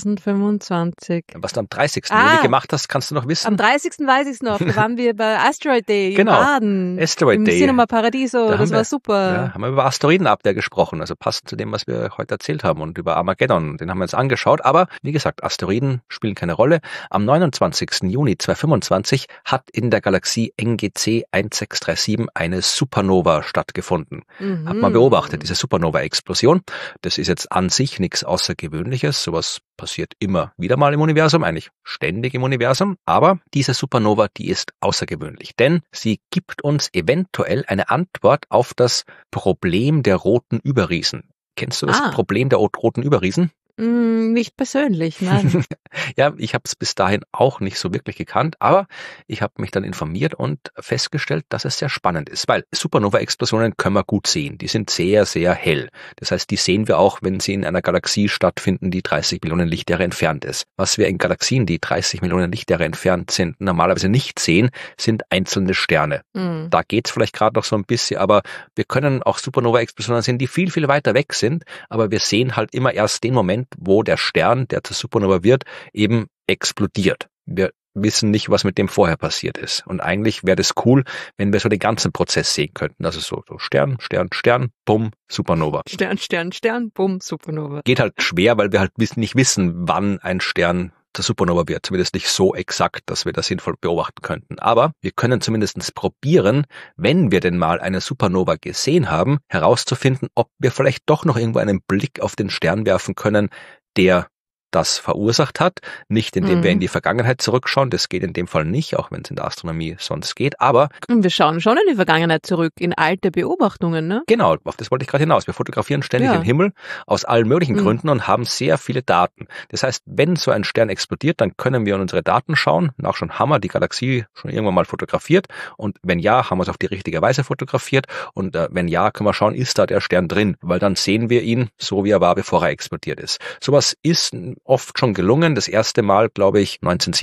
2025. Was du am 30. Juni gemacht hast, kannst du noch wissen? Am 30. weiß ich es noch. Da waren wir bei Asteroid Day in Baden. Asteroid Day. Im Cinema Paradiso. Das war super. Ja, haben wir über Asteroidenabwehr gesprochen, also passend zu dem, was wir heute erzählt haben, und über Armageddon. Den haben wir uns angeschaut. Aber wie gesagt, Asteroiden spielen keine Rolle. Am 29. Juni 2025 hat in der Galaxie NGC 1637 eine Supernova stattgefunden. Hat man beobachtet, diese Supernova-Explosion. Das ist jetzt an sich nichts Außergewöhnliches. Sowas passiert immer wieder mal im Universum, eigentlich ständig im Universum. Aber diese Supernova, die ist außergewöhnlich, denn sie gibt uns eventuell eine Antwort auf das Problem der roten Überriesen. Kennst du das Problem der roten Überriesen? Nicht persönlich, nein. Ja, ich habe es bis dahin auch nicht so wirklich gekannt, aber ich habe mich dann informiert und festgestellt, dass es sehr spannend ist, weil Supernova-Explosionen können wir gut sehen. Die sind sehr, sehr hell. Das heißt, die sehen wir auch, wenn sie in einer Galaxie stattfinden, die 30 Millionen Lichtjahre entfernt ist. Was wir in Galaxien, die 30 Millionen Lichtjahre entfernt sind, normalerweise nicht sehen, sind einzelne Sterne. Da geht's vielleicht gerade noch so ein bisschen, aber wir können auch Supernova-Explosionen sehen, die viel, viel weiter weg sind, aber wir sehen halt immer erst den Moment, wo der Stern, der zur Supernova wird, eben explodiert. Wir wissen nicht, was mit dem vorher passiert ist. Und eigentlich wäre das cool, wenn wir so den ganzen Prozess sehen könnten. Also so Stern, Stern, Stern, bumm, Supernova. Stern, Stern, Stern, bumm, Supernova. Geht halt schwer, weil wir halt nicht wissen, wann ein Stern zur Supernova wird. Zumindest nicht so exakt, dass wir das sinnvoll beobachten könnten. Aber wir können zumindest probieren, wenn wir denn mal eine Supernova gesehen haben, herauszufinden, ob wir vielleicht doch noch irgendwo einen Blick auf den Stern werfen können, der das verursacht hat. Nicht indem wir in die Vergangenheit zurückschauen, das geht in dem Fall nicht, auch wenn es in der Astronomie sonst geht, aber... Und wir schauen schon in die Vergangenheit zurück, in alte Beobachtungen, ne? Genau, auf das wollte ich gerade hinaus. Wir fotografieren ständig den Himmel aus allen möglichen Gründen und haben sehr viele Daten. Das heißt, wenn so ein Stern explodiert, dann können wir in unsere Daten schauen, nachschauen, haben wir die Galaxie schon irgendwann mal fotografiert und wenn ja, haben wir es auf die richtige Weise fotografiert und wenn ja, können wir schauen, ist da der Stern drin, weil dann sehen wir ihn so, wie er war, bevor er explodiert ist. Sowas ist oft schon gelungen. Das erste Mal, glaube ich,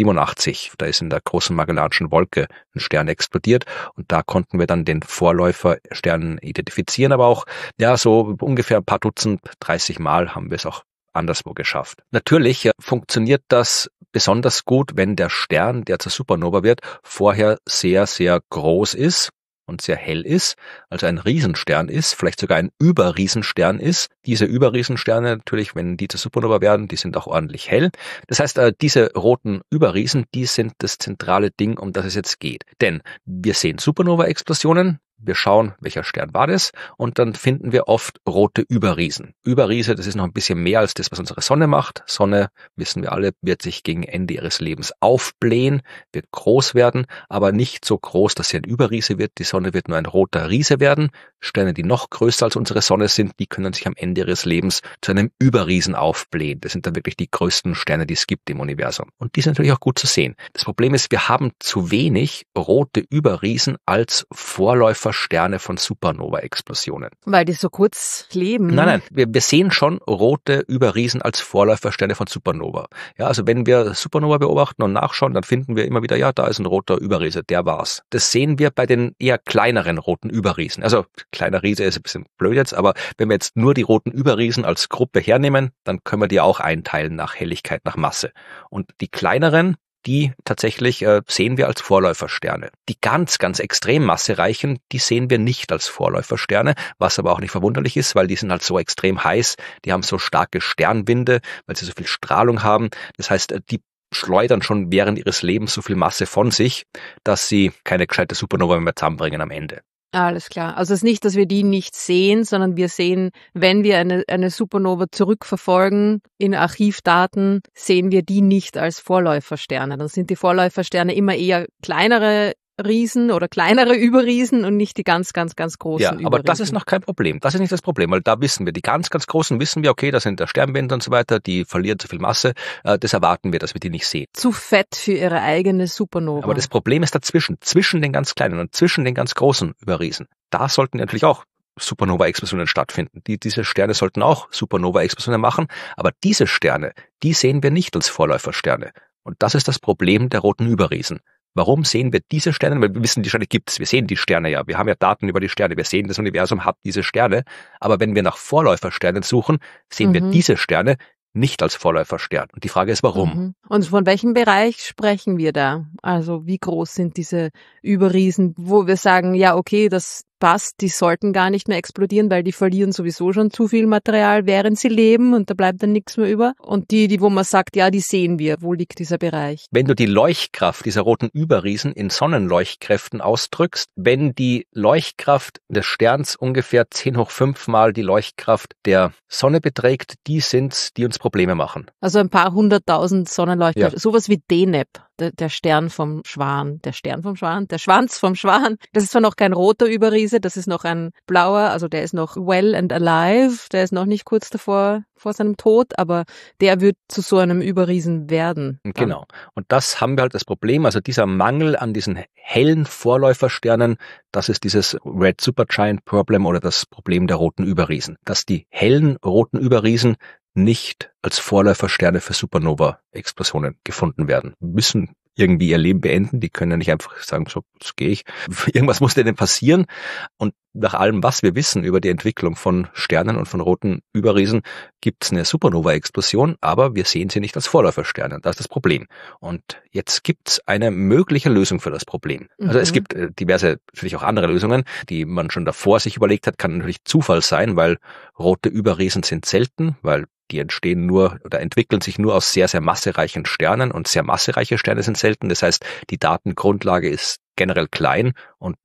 1987. Da ist in der großen Magellanischen Wolke ein Stern explodiert und da konnten wir dann den Vorläuferstern identifizieren, aber auch so ungefähr ein paar Dutzend, 30 Mal haben wir es auch anderswo geschafft. Natürlich funktioniert das besonders gut, wenn der Stern, der zur Supernova wird, vorher sehr, sehr groß ist und sehr hell ist, also ein Riesenstern ist, vielleicht sogar ein Überriesenstern ist. Diese Überriesensterne natürlich, wenn die zur Supernova werden, die sind auch ordentlich hell. Das heißt, diese roten Überriesen, die sind das zentrale Ding, um das es jetzt geht. Denn wir sehen Supernova-Explosionen, wir schauen, welcher Stern war das und dann finden wir oft rote Überriesen. Überriese, das ist noch ein bisschen mehr als das, was unsere Sonne macht. Sonne, wissen wir alle, wird sich gegen Ende ihres Lebens aufblähen, wird groß werden, aber nicht so groß, dass sie ein Überriese wird. Die Sonne wird nur ein roter Riese werden. Sterne, die noch größer als unsere Sonne sind, die können sich am Ende ihres Lebens zu einem Überriesen aufblähen. Das sind dann wirklich die größten Sterne, die es gibt im Universum. Und die sind natürlich auch gut zu sehen. Das Problem ist, wir haben zu wenig rote Überriesen als Vorläufersterne von Supernova-Explosionen. Weil die so kurz leben. Nein, wir sehen schon rote Überriesen als Vorläufersterne von Supernova. Ja, also wenn wir Supernova beobachten und nachschauen, dann finden wir immer wieder, ja, da ist ein roter Überriese, der war's. Das sehen wir bei den eher kleineren roten Überriesen. Also kleiner Riese ist ein bisschen blöd jetzt, aber wenn wir jetzt nur die roten Überriesen als Gruppe hernehmen, dann können wir die auch einteilen nach Helligkeit, nach Masse. Und die kleineren, die tatsächlich sehen wir als Vorläufersterne. Die ganz, ganz extrem massereichen, die sehen wir nicht als Vorläufersterne, was aber auch nicht verwunderlich ist, weil die sind halt so extrem heiß, die haben so starke Sternwinde, weil sie so viel Strahlung haben. Das heißt, die schleudern schon während ihres Lebens so viel Masse von sich, dass sie keine gescheite Supernova mehr zusammenbringen am Ende. Alles klar. Also es ist nicht, dass wir die nicht sehen, sondern wir sehen, wenn wir eine Supernova zurückverfolgen in Archivdaten, sehen wir die nicht als Vorläufersterne. Dann sind die Vorläufersterne immer eher kleinere Riesen oder kleinere Überriesen und nicht die ganz, ganz, ganz großen Überriesen. Ja, aber das ist noch kein Problem. Das ist nicht das Problem, weil da wissen wir, die ganz, ganz großen wissen wir, okay, da sind der Sternwinde und so weiter, die verlieren zu viel Masse. Das erwarten wir, dass wir die nicht sehen. Zu fett für ihre eigene Supernova. Aber das Problem ist dazwischen, zwischen den ganz kleinen und zwischen den ganz großen Überriesen. Da sollten natürlich auch Supernova-Explosionen stattfinden. Diese Sterne sollten auch Supernova-Explosionen machen, aber diese Sterne, die sehen wir nicht als Vorläufersterne. Und das ist das Problem der roten Überriesen. Warum sehen wir diese Sterne? Weil wir wissen, die Sterne gibt's. Wir sehen die Sterne ja. Wir haben ja Daten über die Sterne. Wir sehen, das Universum hat diese Sterne. Aber wenn wir nach Vorläufersternen suchen, sehen wir diese Sterne nicht als Vorläuferstern. Und die Frage ist, warum? Und von welchem Bereich sprechen wir da? Also wie groß sind diese Überriesen, wo wir sagen, ja, okay, das passt, die sollten gar nicht mehr explodieren, weil die verlieren sowieso schon zu viel Material, während sie leben und da bleibt dann nichts mehr über. Und die, wo man sagt, ja, die sehen wir. Wo liegt dieser Bereich? Wenn du die Leuchtkraft dieser roten Überriesen in Sonnenleuchtkräften ausdrückst, wenn die Leuchtkraft des Sterns ungefähr 10⁵ Mal die Leuchtkraft der Sonne beträgt, die sind's, die uns Probleme machen. Also ein paar 100.000 Sonnenleuchtkräfte. Ja. Sowas wie Deneb, der Stern vom Schwan. Der Stern vom Schwan? Der Schwanz vom Schwan. Das ist zwar noch kein roter Überriese, das ist noch ein blauer, also der ist noch well and alive, der ist noch nicht kurz davor vor seinem Tod, aber der wird zu so einem Überriesen werden. Genau. Und das haben wir halt das Problem, also dieser Mangel an diesen hellen Vorläufersternen, das ist dieses Red Supergiant Problem oder das Problem der roten Überriesen. Dass die hellen roten Überriesen nicht als Vorläufersterne für Supernova-Explosionen gefunden werden. Müssen irgendwie ihr Leben beenden. Die können ja nicht einfach sagen, so, jetzt gehe ich. Irgendwas muss denen passieren. Und nach allem, was wir wissen über die Entwicklung von Sternen und von roten Überriesen, gibt es eine Supernova-Explosion, aber wir sehen sie nicht als Vorläufersterne. Das ist das Problem. Und jetzt gibt es eine mögliche Lösung für das Problem. Also es gibt diverse, natürlich auch andere Lösungen, die man schon davor sich überlegt hat, kann natürlich Zufall sein, weil rote Überriesen sind selten, weil die entstehen nur oder entwickeln sich nur aus sehr, sehr massereichen Sternen und sehr massereiche Sterne sind selten. Das heißt, die Datengrundlage ist generell klein und dann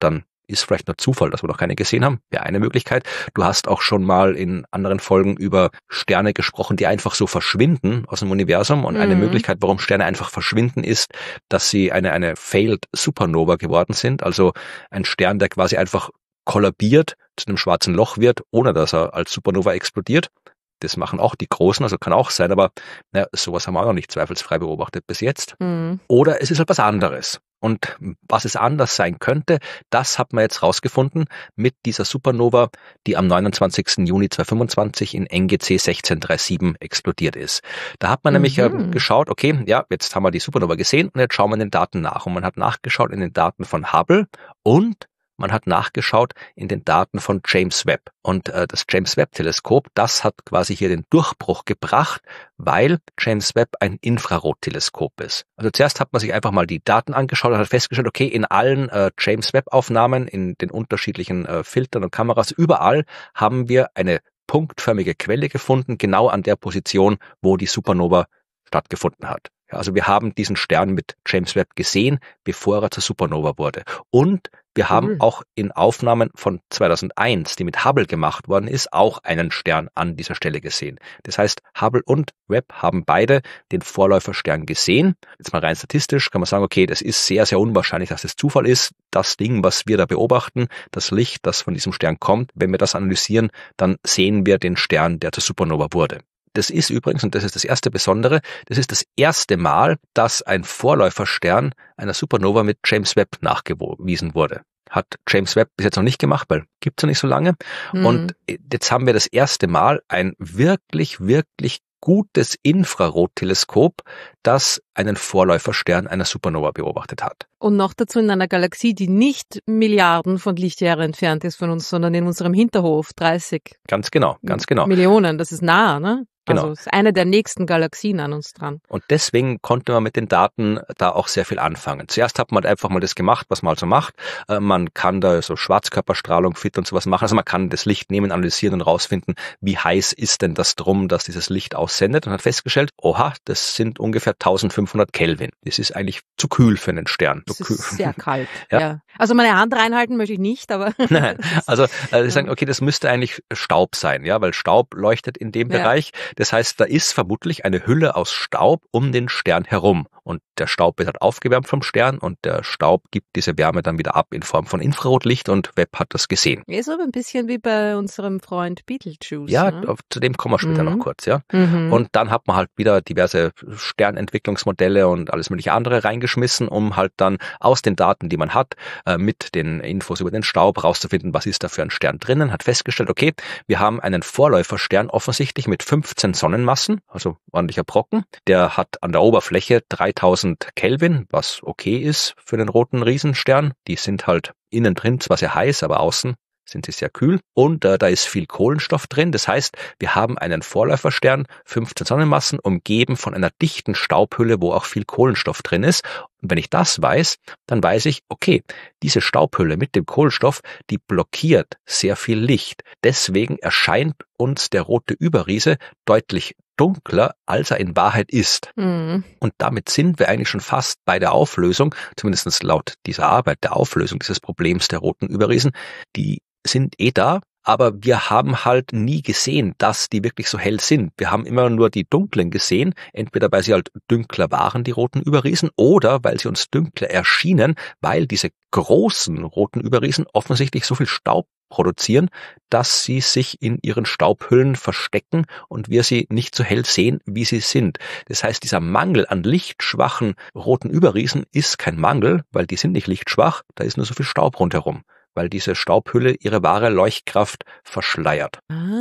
ist vielleicht nur Zufall, dass wir noch keine gesehen haben, wäre eine Möglichkeit. Du hast auch schon mal in anderen Folgen über Sterne gesprochen, die einfach so verschwinden aus dem Universum. Und eine Möglichkeit, warum Sterne einfach verschwinden, ist, dass sie eine Failed Supernova geworden sind. Also ein Stern, der quasi einfach kollabiert, zu einem schwarzen Loch wird, ohne dass er als Supernova explodiert. Das machen auch die Großen, also kann auch sein, aber sowas haben wir auch noch nicht zweifelsfrei beobachtet bis jetzt. Oder es ist halt was anderes. Und was es anders sein könnte, das hat man jetzt rausgefunden mit dieser Supernova, die am 29. Juni 2025 in NGC 1637 explodiert ist. Da hat man nämlich geschaut, okay, ja, jetzt haben wir die Supernova gesehen und jetzt schauen wir in den Daten nach. Und man hat nachgeschaut in den Daten von Hubble und man hat nachgeschaut in den Daten von James Webb. Und das James Webb-Teleskop, das hat quasi hier den Durchbruch gebracht, weil James Webb ein Infrarotteleskop ist. Also zuerst hat man sich einfach mal die Daten angeschaut und hat festgestellt, okay, in allen James Webb-Aufnahmen, in den unterschiedlichen Filtern und Kameras, überall haben wir eine punktförmige Quelle gefunden, genau an der Position, wo die Supernova stattgefunden hat. Ja, also wir haben diesen Stern mit James Webb gesehen, bevor er zur Supernova wurde. Und wir haben auch in Aufnahmen von 2001, die mit Hubble gemacht worden ist, auch einen Stern an dieser Stelle gesehen. Das heißt, Hubble und Webb haben beide den Vorläuferstern gesehen. Jetzt mal rein statistisch kann man sagen, okay, das ist sehr, sehr unwahrscheinlich, dass das Zufall ist. Das Ding, was wir da beobachten, das Licht, das von diesem Stern kommt, wenn wir das analysieren, dann sehen wir den Stern, der zur Supernova wurde. Das ist übrigens, und das ist das erste Besondere, das ist das erste Mal, dass ein Vorläuferstern einer Supernova mit James Webb nachgewiesen wurde. Hat James Webb bis jetzt noch nicht gemacht, weil gibt's noch nicht so lange. Und jetzt haben wir das erste Mal ein wirklich, wirklich gutes Infrarotteleskop, das einen Vorläuferstern einer Supernova beobachtet hat. Und noch dazu in einer Galaxie, die nicht Milliarden von Lichtjahre entfernt ist von uns, sondern in unserem Hinterhof, 30. Ganz genau. Millionen, das ist nah, ne? Genau. Also es ist eine der nächsten Galaxien an uns dran. Und deswegen konnte man mit den Daten da auch sehr viel anfangen. Zuerst hat man einfach mal das gemacht, was man also macht. Man kann da so Schwarzkörperstrahlung, FIT und sowas machen. Also man kann das Licht nehmen, analysieren und rausfinden, wie heiß ist denn das drum, dass dieses Licht aussendet. Und hat festgestellt, oha, das sind ungefähr 1500 Kelvin. Das ist eigentlich zu kühl für einen Stern. Das ist sehr kalt, ja. Also meine Hand reinhalten möchte ich nicht, aber... Nein, also sie sagen, okay, das müsste eigentlich Staub sein, ja, weil Staub leuchtet in dem Bereich. Das heißt, da ist vermutlich eine Hülle aus Staub um den Stern herum. Und der Staub wird halt aufgewärmt vom Stern und der Staub gibt diese Wärme dann wieder ab in Form von Infrarotlicht und Webb hat das gesehen. Ist aber ein bisschen wie bei unserem Freund Betelgeuse. Ja, ne? Zu dem kommen wir später noch kurz, ja. Und dann hat man halt wieder diverse Sternentwicklungsmodelle und alles mögliche andere reingeschmissen, um halt dann aus den Daten, die man hat, mit den Infos über den Staub rauszufinden, was ist da für ein Stern drinnen, hat festgestellt, okay, wir haben einen Vorläuferstern offensichtlich mit 15 Sonnenmassen, also ordentlicher Brocken. Der hat an der Oberfläche 3000 Kelvin, was okay ist für den roten Riesenstern. Die sind halt innen drin zwar sehr heiß, aber außen sind sie sehr kühl. Und da ist viel Kohlenstoff drin. Das heißt, wir haben einen Vorläuferstern, 15 Sonnenmassen, umgeben von einer dichten Staubhülle, wo auch viel Kohlenstoff drin ist. Und wenn ich das weiß, dann weiß ich, okay, diese Staubhülle mit dem Kohlenstoff, die blockiert sehr viel Licht. Deswegen erscheint uns der rote Überriese deutlich dunkler, als er in Wahrheit ist. Und damit sind wir eigentlich schon fast bei der Auflösung, zumindest laut dieser Arbeit, der Auflösung dieses Problems der roten Überriesen. Die sind da, aber wir haben halt nie gesehen, dass die wirklich so hell sind. Wir haben immer nur die dunklen gesehen, entweder weil sie halt dünkler waren, die roten Überriesen, oder weil sie uns dünkler erschienen, weil diese großen roten Überriesen offensichtlich so viel Staub produzieren, dass sie sich in ihren Staubhüllen verstecken und wir sie nicht so hell sehen, wie sie sind. Das heißt, dieser Mangel an lichtschwachen roten Überriesen ist kein Mangel, weil die sind nicht lichtschwach, da ist nur so viel Staub rundherum, weil diese Staubhülle ihre wahre Leuchtkraft verschleiert.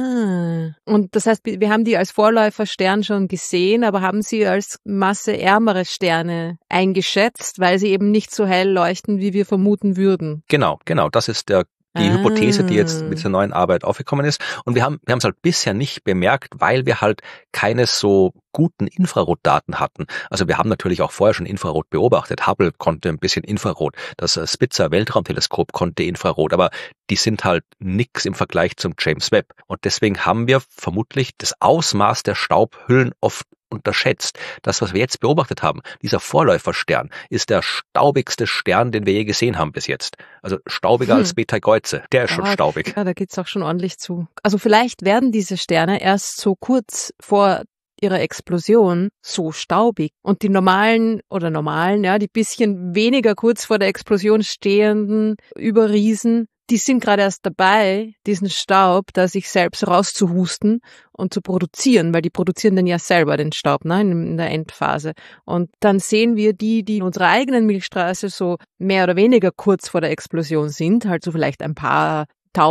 Und das heißt, wir haben die als Vorläuferstern schon gesehen, aber haben sie als masseärmere Sterne eingeschätzt, weil sie eben nicht so hell leuchten, wie wir vermuten würden. Genau, das ist die Hypothese, die jetzt mit der neuen Arbeit aufgekommen ist. Und wir haben es halt bisher nicht bemerkt, weil wir halt keine so guten Infrarotdaten hatten. Also wir haben natürlich auch vorher schon Infrarot beobachtet. Hubble konnte ein bisschen Infrarot. Das Spitzer Weltraumteleskop konnte Infrarot. Aber die sind halt nix im Vergleich zum James Webb. Und deswegen haben wir vermutlich das Ausmaß der Staubhüllen oft unterschätzt. Das, was wir jetzt beobachtet haben, dieser Vorläuferstern, ist der staubigste Stern, den wir je gesehen haben bis jetzt. Also staubiger als Betelgeuse. Der ist schon staubig. Ja, da geht's auch schon ordentlich zu. Also vielleicht werden diese Sterne erst so kurz vor ihrer Explosion so staubig. Und die normalen, ja, die bisschen weniger kurz vor der Explosion stehenden Überriesen, die sind gerade erst dabei, diesen Staub da sich selbst rauszuhusten und zu produzieren, weil die produzieren dann ja selber den Staub, ne, in der Endphase. Und dann sehen wir die in unserer eigenen Milchstraße so mehr oder weniger kurz vor der Explosion sind, halt so vielleicht ein paar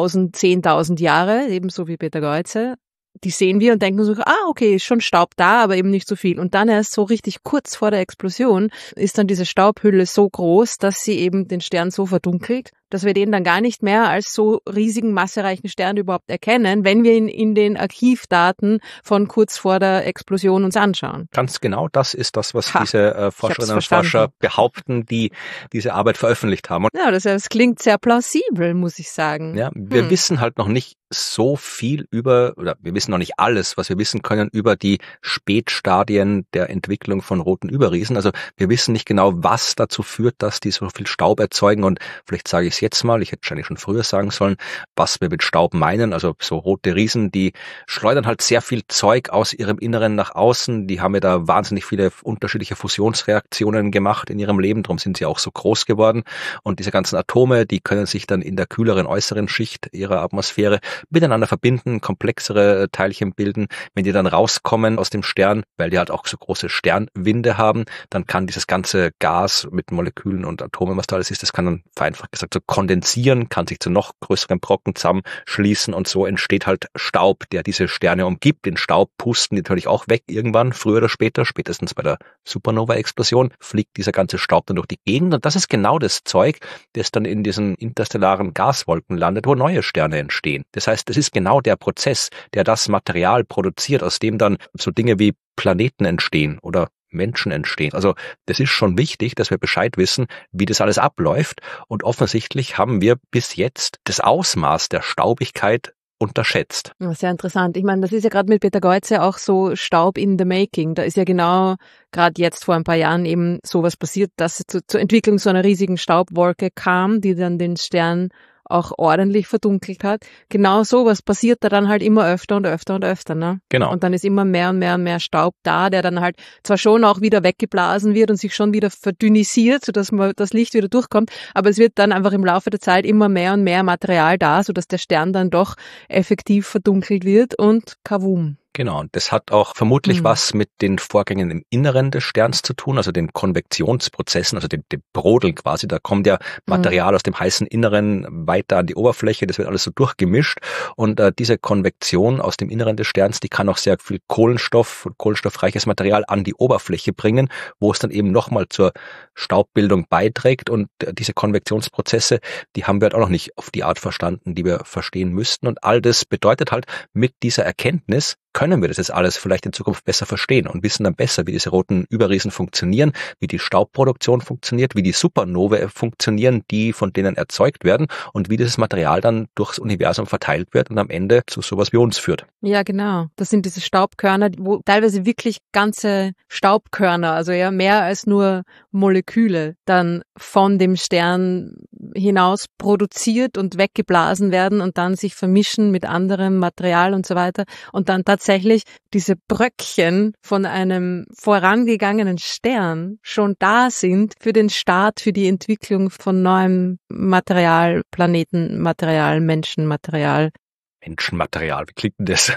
10.000 Jahre, ebenso wie Betelgeuse. Die sehen wir und denken so, okay, ist schon Staub da, aber eben nicht so viel. Und dann erst so richtig kurz vor der Explosion ist dann diese Staubhülle so groß, dass sie eben den Stern so verdunkelt, dass wir den dann gar nicht mehr als so riesigen, massereichen Stern überhaupt erkennen, wenn wir ihn in den Archivdaten von kurz vor der Explosion uns anschauen. Ganz genau, das ist das, was diese Forscherinnen und Forscher behaupten, die diese Arbeit veröffentlicht haben. Ja, das klingt sehr plausibel, muss ich sagen. Ja, wir wissen halt noch nicht so viel oder wir wissen noch nicht alles, was wir wissen können über die Spätstadien der Entwicklung von roten Überriesen. Also wir wissen nicht genau, was dazu führt, dass die so viel Staub erzeugen, und vielleicht sage ich es jetzt mal, ich hätte wahrscheinlich schon früher sagen sollen, was wir mit Staub meinen. Also so rote Riesen, die schleudern halt sehr viel Zeug aus ihrem Inneren nach außen. Die haben ja da wahnsinnig viele unterschiedliche Fusionsreaktionen gemacht in ihrem Leben, darum sind sie auch so groß geworden. Und diese ganzen Atome, die können sich dann in der kühleren äußeren Schicht ihrer Atmosphäre miteinander verbinden, komplexere Teilchen bilden. Wenn die dann rauskommen aus dem Stern, weil die halt auch so große Sternwinde haben, dann kann dieses ganze Gas mit Molekülen und Atomen, was da alles ist, das kann dann vereinfacht gesagt so kondensieren, kann sich zu noch größeren Brocken zusammenschließen, und so entsteht halt Staub, der diese Sterne umgibt. Den Staub pusten die natürlich auch weg irgendwann, früher oder später, spätestens bei der Supernova-Explosion, fliegt dieser ganze Staub dann durch die Gegend, und das ist genau das Zeug, das dann in diesen interstellaren Gaswolken landet, wo neue Sterne entstehen. Das heißt, es ist genau der Prozess, der das Material produziert, aus dem dann so Dinge wie Planeten entstehen oder Menschen entstehen. Also das ist schon wichtig, dass wir Bescheid wissen, wie das alles abläuft, und offensichtlich haben wir bis jetzt das Ausmaß der Staubigkeit unterschätzt. Sehr interessant. Ich meine, das ist ja gerade mit Betelgeuse auch so Staub in the making. Da ist ja genau gerade jetzt vor ein paar Jahren eben sowas passiert, dass es zur Entwicklung so einer riesigen Staubwolke kam, die dann den Stern auch ordentlich verdunkelt hat. Genau sowas passiert da dann halt immer öfter und öfter und öfter, ne? Genau. Und dann ist immer mehr und mehr und mehr Staub da, der dann halt zwar schon auch wieder weggeblasen wird und sich schon wieder verdünnisiert, sodass das Licht wieder durchkommt, aber es wird dann einfach im Laufe der Zeit immer mehr und mehr Material da, sodass der Stern dann doch effektiv verdunkelt wird und kavum. Genau, und das hat auch vermutlich was mit den Vorgängen im Inneren des Sterns zu tun, also den Konvektionsprozessen, also dem Brodeln quasi. Da kommt ja Material aus dem heißen Inneren weiter an die Oberfläche, das wird alles so durchgemischt, und diese Konvektion aus dem Inneren des Sterns, die kann auch sehr viel Kohlenstoff und kohlenstoffreiches Material an die Oberfläche bringen, wo es dann eben nochmal zur Staubbildung beiträgt, und diese Konvektionsprozesse, die haben wir halt auch noch nicht auf die Art verstanden, die wir verstehen müssten, und all das bedeutet halt, mit dieser Erkenntnis können wir das jetzt alles vielleicht in Zukunft besser verstehen und wissen dann besser, wie diese roten Überriesen funktionieren, wie die Staubproduktion funktioniert, wie die Supernovae funktionieren, die von denen erzeugt werden, und wie dieses Material dann durchs Universum verteilt wird und am Ende zu sowas wie uns führt. Ja, genau. Das sind diese Staubkörner, wo teilweise wirklich ganze Staubkörner, also ja mehr als nur Moleküle, dann von dem Stern hinaus produziert und weggeblasen werden und dann sich vermischen mit anderem Material und so weiter, und dann tatsächlich diese Bröckchen von einem vorangegangenen Stern schon da sind für den Start, für die Entwicklung von neuem Material, Planetenmaterial, Menschenmaterial. Menschenmaterial, wie klingt denn das?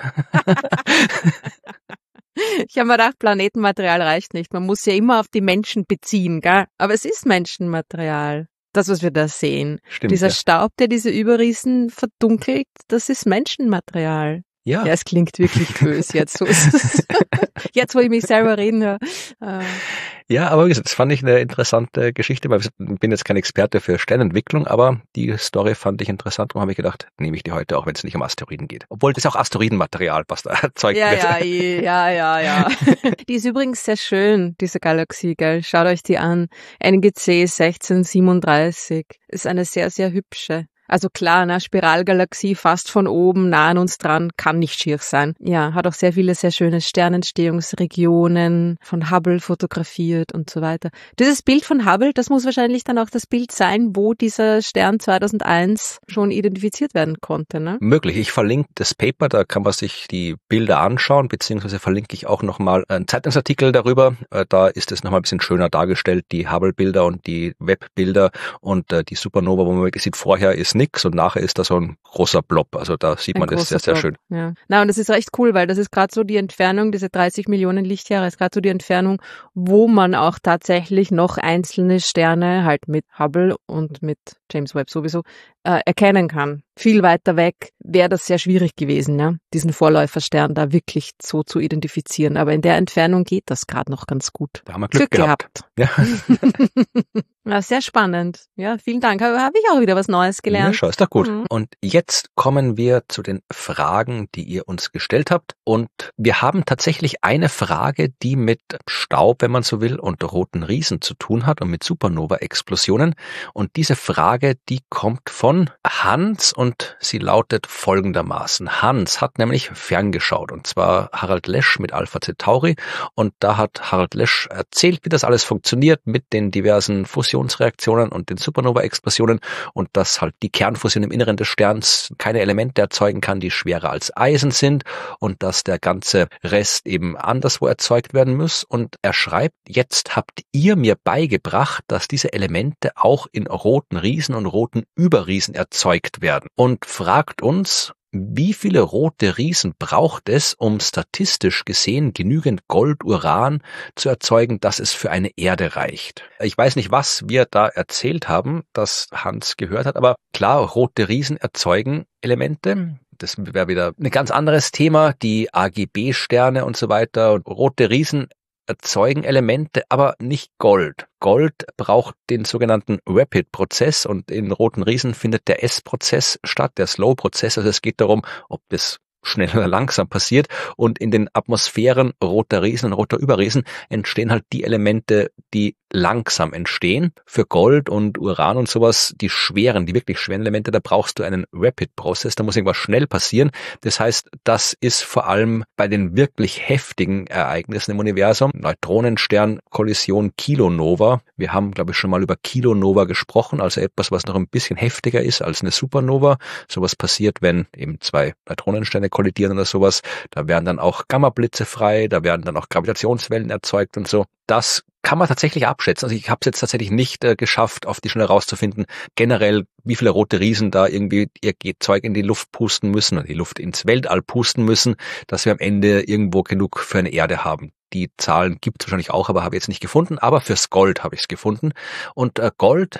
Ich habe mir gedacht, Planetenmaterial reicht nicht. Man muss ja immer auf die Menschen beziehen, gell? Aber es ist Menschenmaterial. Das, was wir da sehen. Stimmt, dieser ja. Staub, der diese Überriesen verdunkelt, das ist Menschenmaterial. Ja, es klingt wirklich böse jetzt. Jetzt, wo ich mich selber reden höre. Ja, aber wie gesagt, das fand ich eine interessante Geschichte, weil ich bin jetzt kein Experte für Sternentwicklung, aber die Story fand ich interessant. Darum habe ich gedacht, nehme ich die heute, auch wenn es nicht um Asteroiden geht. Obwohl das auch Asteroidenmaterial, was da erzeugt wird. Ja. Die ist übrigens sehr schön, diese Galaxie, gell? Schaut euch die an. NGC 1637 ist eine sehr, sehr hübsche. Also klar, ne, Spiralgalaxie fast von oben, nah an uns dran, kann nicht schier sein. Ja, hat auch sehr viele sehr schöne Sternentstehungsregionen von Hubble fotografiert und so weiter. Dieses Bild von Hubble, das muss wahrscheinlich dann auch das Bild sein, wo dieser Stern 2001 schon identifiziert werden konnte, ne? Möglich. Ich verlinke das Paper, da kann man sich die Bilder anschauen, beziehungsweise verlinke ich auch nochmal einen Zeitungsartikel darüber. Da ist es nochmal ein bisschen schöner dargestellt, die Hubble-Bilder und die Webb-Bilder und die Supernova, wo man wirklich sieht, vorher ist nix und nachher ist da so ein großer Blob. Also da sieht man das sehr, sehr schön. Ja. Na, und das ist echt cool, weil das ist gerade so die Entfernung, diese 30 Millionen Lichtjahre ist gerade so die Entfernung, wo man auch tatsächlich noch einzelne Sterne halt mit Hubble und mit James Webb sowieso erkennen kann. Viel weiter weg wäre das sehr schwierig gewesen, ne? Diesen Vorläuferstern da wirklich so zu identifizieren. Aber in der Entfernung geht das gerade noch ganz gut. Da haben wir Glück gehabt. Ja. Ja, sehr spannend. Ja, vielen Dank. Habe ich auch wieder was Neues gelernt. Ja, schau, ist doch gut. Und jetzt kommen wir zu den Fragen, die ihr uns gestellt habt. Und wir haben tatsächlich eine Frage, die mit Staub, wenn man so will, und roten Riesen zu tun hat und mit Supernova-Explosionen. Und diese Frage, die kommt von Hans und sie lautet folgendermaßen. Hans hat nämlich ferngeschaut, und zwar Harald Lesch mit Alpha Centauri. Und da hat Harald Lesch erzählt, wie das alles funktioniert mit den diversen Fusionsreaktionen und den Supernova-Explosionen und dass halt die Kernfusion im Inneren des Sterns keine Elemente erzeugen kann, die schwerer als Eisen sind und dass der ganze Rest eben anderswo erzeugt werden muss. Und er schreibt, jetzt habt ihr mir beigebracht, dass diese Elemente auch in roten Riesen und roten Überriesen erzeugt werden und fragt uns, wie viele rote Riesen braucht es, um statistisch gesehen genügend Gold-Uran zu erzeugen, dass es für eine Erde reicht? Ich weiß nicht, was wir da erzählt haben, das Hans gehört hat, aber klar, rote Riesen erzeugen Elemente. Das wäre wieder ein ganz anderes Thema, die AGB-Sterne und so weiter. Und rote Riesen erzeugen Elemente, aber nicht Gold. Gold braucht den sogenannten Rapid-Prozess und in roten Riesen findet der S-Prozess statt, der Slow-Prozess. Also es geht darum, ob das schnell oder langsam passiert. Und in den Atmosphären roter Riesen und roter Überriesen entstehen halt die Elemente, die langsam entstehen. Für Gold und Uran und sowas, die schweren, die wirklich schweren Elemente, da brauchst du einen Rapid-Prozess, da muss irgendwas schnell passieren. Das heißt, das ist vor allem bei den wirklich heftigen Ereignissen im Universum, Neutronenstern, Kollision, Kilonova. Wir haben, glaube ich, schon mal über Kilonova gesprochen, also etwas, was noch ein bisschen heftiger ist als eine Supernova. Sowas passiert, wenn eben zwei Neutronensterne kollidieren oder sowas. Da werden dann auch Gammablitze frei, da werden dann auch Gravitationswellen erzeugt und so. Das kann man tatsächlich abschätzen. Also ich habe es jetzt tatsächlich nicht geschafft, auf die Schnelle rauszufinden, generell, wie viele rote Riesen da irgendwie ihr Zeug in die Luft pusten müssen oder die Luft ins Weltall pusten müssen, dass wir am Ende irgendwo genug für eine Erde haben. Die Zahlen gibt es wahrscheinlich auch, aber habe ich jetzt nicht gefunden. Aber fürs Gold habe ich es gefunden. Und Gold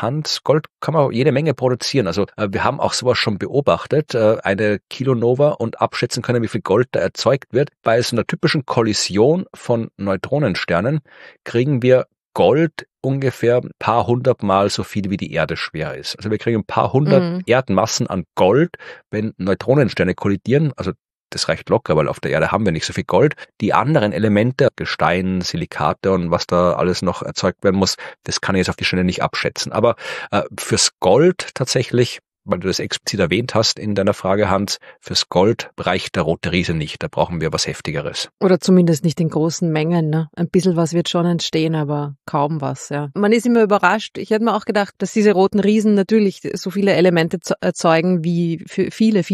kann man jede Menge produzieren. Also wir haben auch sowas schon beobachtet, eine Kilonova und abschätzen können, wie viel Gold da erzeugt wird. Bei so einer typischen Kollision von Neutronensternen kriegen wir Gold ungefähr ein paar hundert Mal so viel, wie die Erde schwer ist. Also wir kriegen ein paar hundert Erdmassen an Gold, wenn Neutronensterne kollidieren. Also das reicht locker, weil auf der Erde haben wir nicht so viel Gold. Die anderen Elemente, Gestein, Silikate und was da alles noch erzeugt werden muss, das kann ich jetzt auf die Schnelle nicht abschätzen. Aber fürs Gold tatsächlich, weil du das explizit erwähnt hast in deiner Frage, Hans, fürs Gold reicht der rote Riese nicht. Da brauchen wir was Heftigeres. Oder zumindest nicht in großen Mengen, ne? Ein bisschen was wird schon entstehen, aber kaum was, ja. Man ist immer überrascht. Ich hätte mir auch gedacht, dass diese roten Riesen natürlich so viele Elemente erzeugen wie für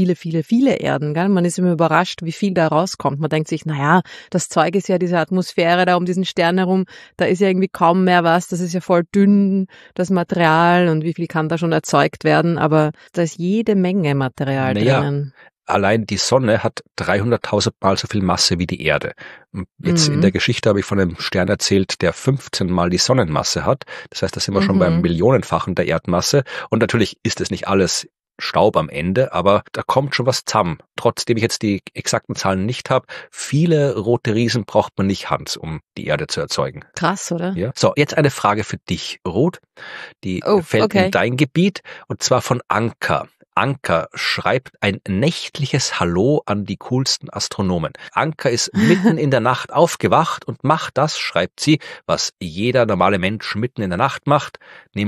viele Erden, gell? Man ist immer überrascht, wie viel da rauskommt. Man denkt sich, naja, das Zeug ist ja diese Atmosphäre da um diesen Stern herum, da ist ja irgendwie kaum mehr was, das ist ja voll dünn, das Material, und wie viel kann da schon erzeugt werden, aber da ist jede Menge Material drinnen. Allein die Sonne hat 300.000 Mal so viel Masse wie die Erde. Jetzt in der Geschichte habe ich von einem Stern erzählt, der 15 Mal die Sonnenmasse hat. Das heißt, da sind wir schon beim Millionenfachen der Erdmasse. Und natürlich ist es nicht alles Staub am Ende, aber da kommt schon was zusammen. Trotzdem ich jetzt die exakten Zahlen nicht habe, viele rote Riesen braucht man nicht, Hans, um die Erde zu erzeugen. Krass, oder? Ja. So, jetzt eine Frage für dich, Ruth. Die fällt in dein Gebiet, und zwar von Anka. Anka schreibt ein nächtliches Hallo an die coolsten Astronomen. Anka ist mitten in der Nacht aufgewacht und macht das, schreibt sie, was jeder normale Mensch mitten in der Nacht macht, nämlich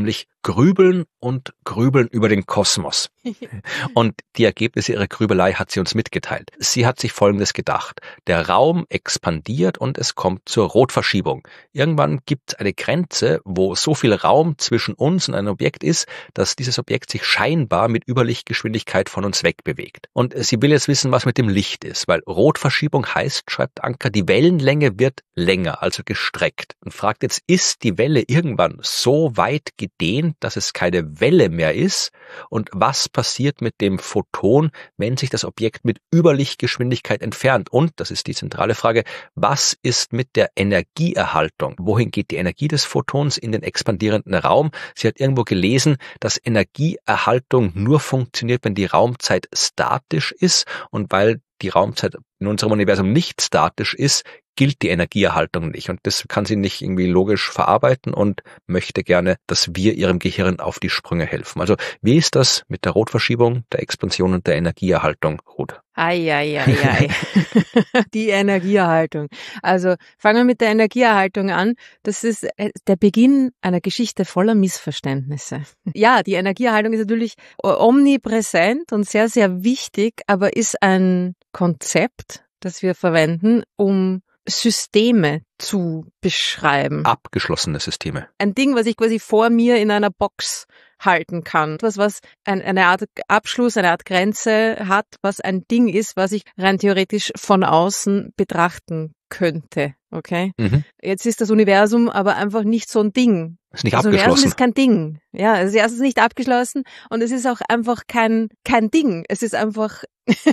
grübeln und grübeln über den Kosmos. Und die Ergebnisse ihrer Grübelei hat sie uns mitgeteilt. Sie hat sich Folgendes gedacht. Der Raum expandiert und es kommt zur Rotverschiebung. Irgendwann gibt es eine Grenze, wo so viel Raum zwischen uns und einem Objekt ist, dass dieses Objekt sich scheinbar mit Überlichtgeschwindigkeit von uns wegbewegt. Und sie will jetzt wissen, was mit dem Licht ist, weil Rotverschiebung heißt, schreibt Anka, die Wellenlänge wird länger, also gestreckt. Und fragt jetzt, ist die Welle irgendwann so weit gedehnt, dass es keine Welle mehr ist? Und was passiert mit dem Photon, wenn sich das Objekt mit Überlichtgeschwindigkeit entfernt? Und, das ist die zentrale Frage, was ist mit der Energieerhaltung? Wohin geht die Energie des Photons in den expandierenden Raum? Sie hat irgendwo gelesen, dass Energieerhaltung nur funktioniert, wenn die Raumzeit statisch ist. Und weil die Raumzeit in unserem Universum nicht statisch ist, gilt die Energieerhaltung nicht. Und das kann sie nicht irgendwie logisch verarbeiten und möchte gerne, dass wir ihrem Gehirn auf die Sprünge helfen. Also wie ist das mit der Rotverschiebung, der Expansion und der Energieerhaltung, Ruth? Ei. Die Energieerhaltung. Also fangen wir mit der Energieerhaltung an. Das ist der Beginn einer Geschichte voller Missverständnisse. Ja, die Energieerhaltung ist natürlich omnipräsent und sehr, sehr wichtig, aber ist ein Konzept, das wir verwenden, um Systeme zu beschreiben. Abgeschlossene Systeme. Ein Ding, was ich quasi vor mir in einer Box halten kann. Was eine Art Abschluss, eine Art Grenze hat, was ein Ding ist, was ich rein theoretisch von außen betrachten könnte. Okay? Mhm. Jetzt ist das Universum aber einfach nicht so ein Ding. Ist nicht das abgeschlossen. Universum ist kein Ding. Ja, es ist erstens nicht abgeschlossen und es ist auch einfach kein Ding. Es ist einfach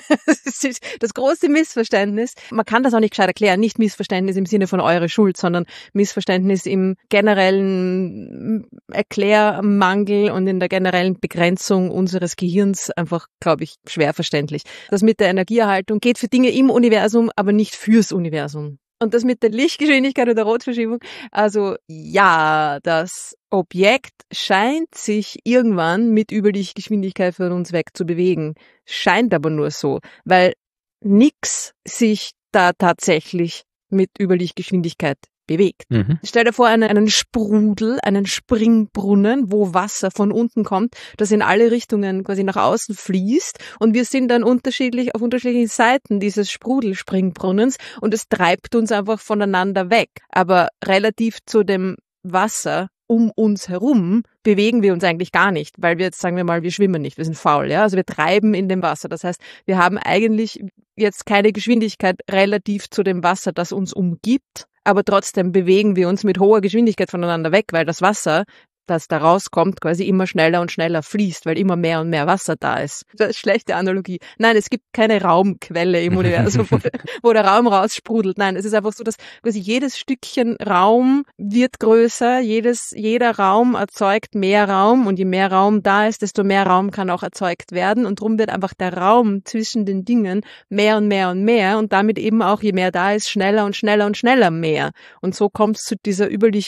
das große Missverständnis. Man kann das auch nicht gescheit erklären. Nicht Missverständnis im Sinne von eure Schuld, sondern Missverständnis im generellen Erklärmangel und in der generellen Begrenzung unseres Gehirns einfach, glaube ich, schwer verständlich. Das mit der Energieerhaltung geht für Dinge im Universum, aber nicht fürs Universum. Und das mit der Lichtgeschwindigkeit oder Rotverschiebung, also ja, das Objekt scheint sich irgendwann mit Überlichtgeschwindigkeit von uns weg zu bewegen. Scheint aber nur so, weil nix sich da tatsächlich mit Überlichtgeschwindigkeit bewegt. Mhm. Stell dir vor, einen Sprudel, einen Springbrunnen, wo Wasser von unten kommt, das in alle Richtungen quasi nach außen fließt und wir sind dann auf unterschiedlichen Seiten dieses Sprudelspringbrunnens und es treibt uns einfach voneinander weg. Aber relativ zu dem Wasser um uns herum bewegen wir uns eigentlich gar nicht, weil wir jetzt, sagen wir mal, wir schwimmen nicht, wir sind faul, ja, also wir treiben in dem Wasser. Das heißt, wir haben eigentlich jetzt keine Geschwindigkeit relativ zu dem Wasser, das uns umgibt, aber trotzdem bewegen wir uns mit hoher Geschwindigkeit voneinander weg, weil das Wasser, das da rauskommt, quasi immer schneller und schneller fließt, weil immer mehr und mehr Wasser da ist. Das ist eine schlechte Analogie. Nein, es gibt keine Raumquelle im Universum, wo der Raum raussprudelt. Nein, es ist einfach so, dass quasi jedes Stückchen Raum wird größer, jeder Raum erzeugt mehr Raum und je mehr Raum da ist, desto mehr Raum kann auch erzeugt werden und darum wird einfach der Raum zwischen den Dingen mehr und mehr und mehr und damit eben auch, je mehr da ist, schneller und schneller und schneller mehr. Und so kommt es zu dieser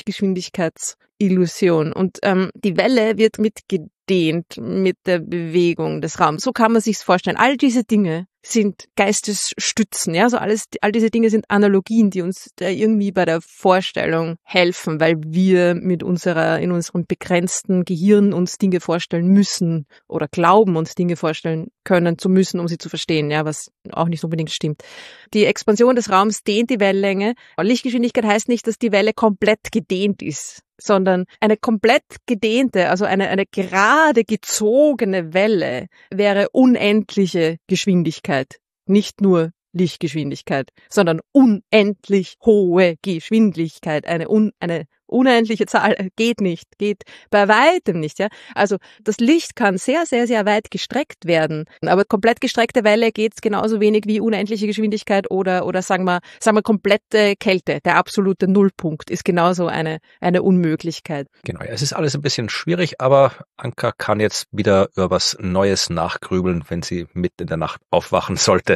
Überlichtgeschwindigkeitsillusion. Und die Welle wird mitgedehnt mit der Bewegung des Raums. So kann man sich's vorstellen. All diese Dinge sind Geistesstützen, ja, so all diese Dinge sind Analogien, die uns da irgendwie bei der Vorstellung helfen, weil wir in unserem begrenzten Gehirn uns Dinge vorstellen müssen oder glauben, uns Dinge vorstellen können zu müssen, um sie zu verstehen, ja, was auch nicht unbedingt stimmt. Die Expansion des Raums dehnt die Wellenlänge. Lichtgeschwindigkeit heißt nicht, dass die Welle komplett gedehnt ist, sondern eine komplett gedehnte, also eine gerade gezogene Welle wäre unendliche Geschwindigkeit. Nicht nur Lichtgeschwindigkeit, sondern unendlich hohe Geschwindigkeit. Eine unendliche Zahl geht bei weitem nicht, ja. Also das Licht kann sehr, sehr, sehr weit gestreckt werden, aber komplett gestreckte Welle geht genauso wenig wie unendliche Geschwindigkeit oder sagen wir komplette Kälte. Der absolute Nullpunkt ist genauso eine Unmöglichkeit. Genau, es ist alles ein bisschen schwierig, aber Anka kann jetzt wieder über was Neues nachgrübeln, wenn sie mitten in der Nacht aufwachen sollte.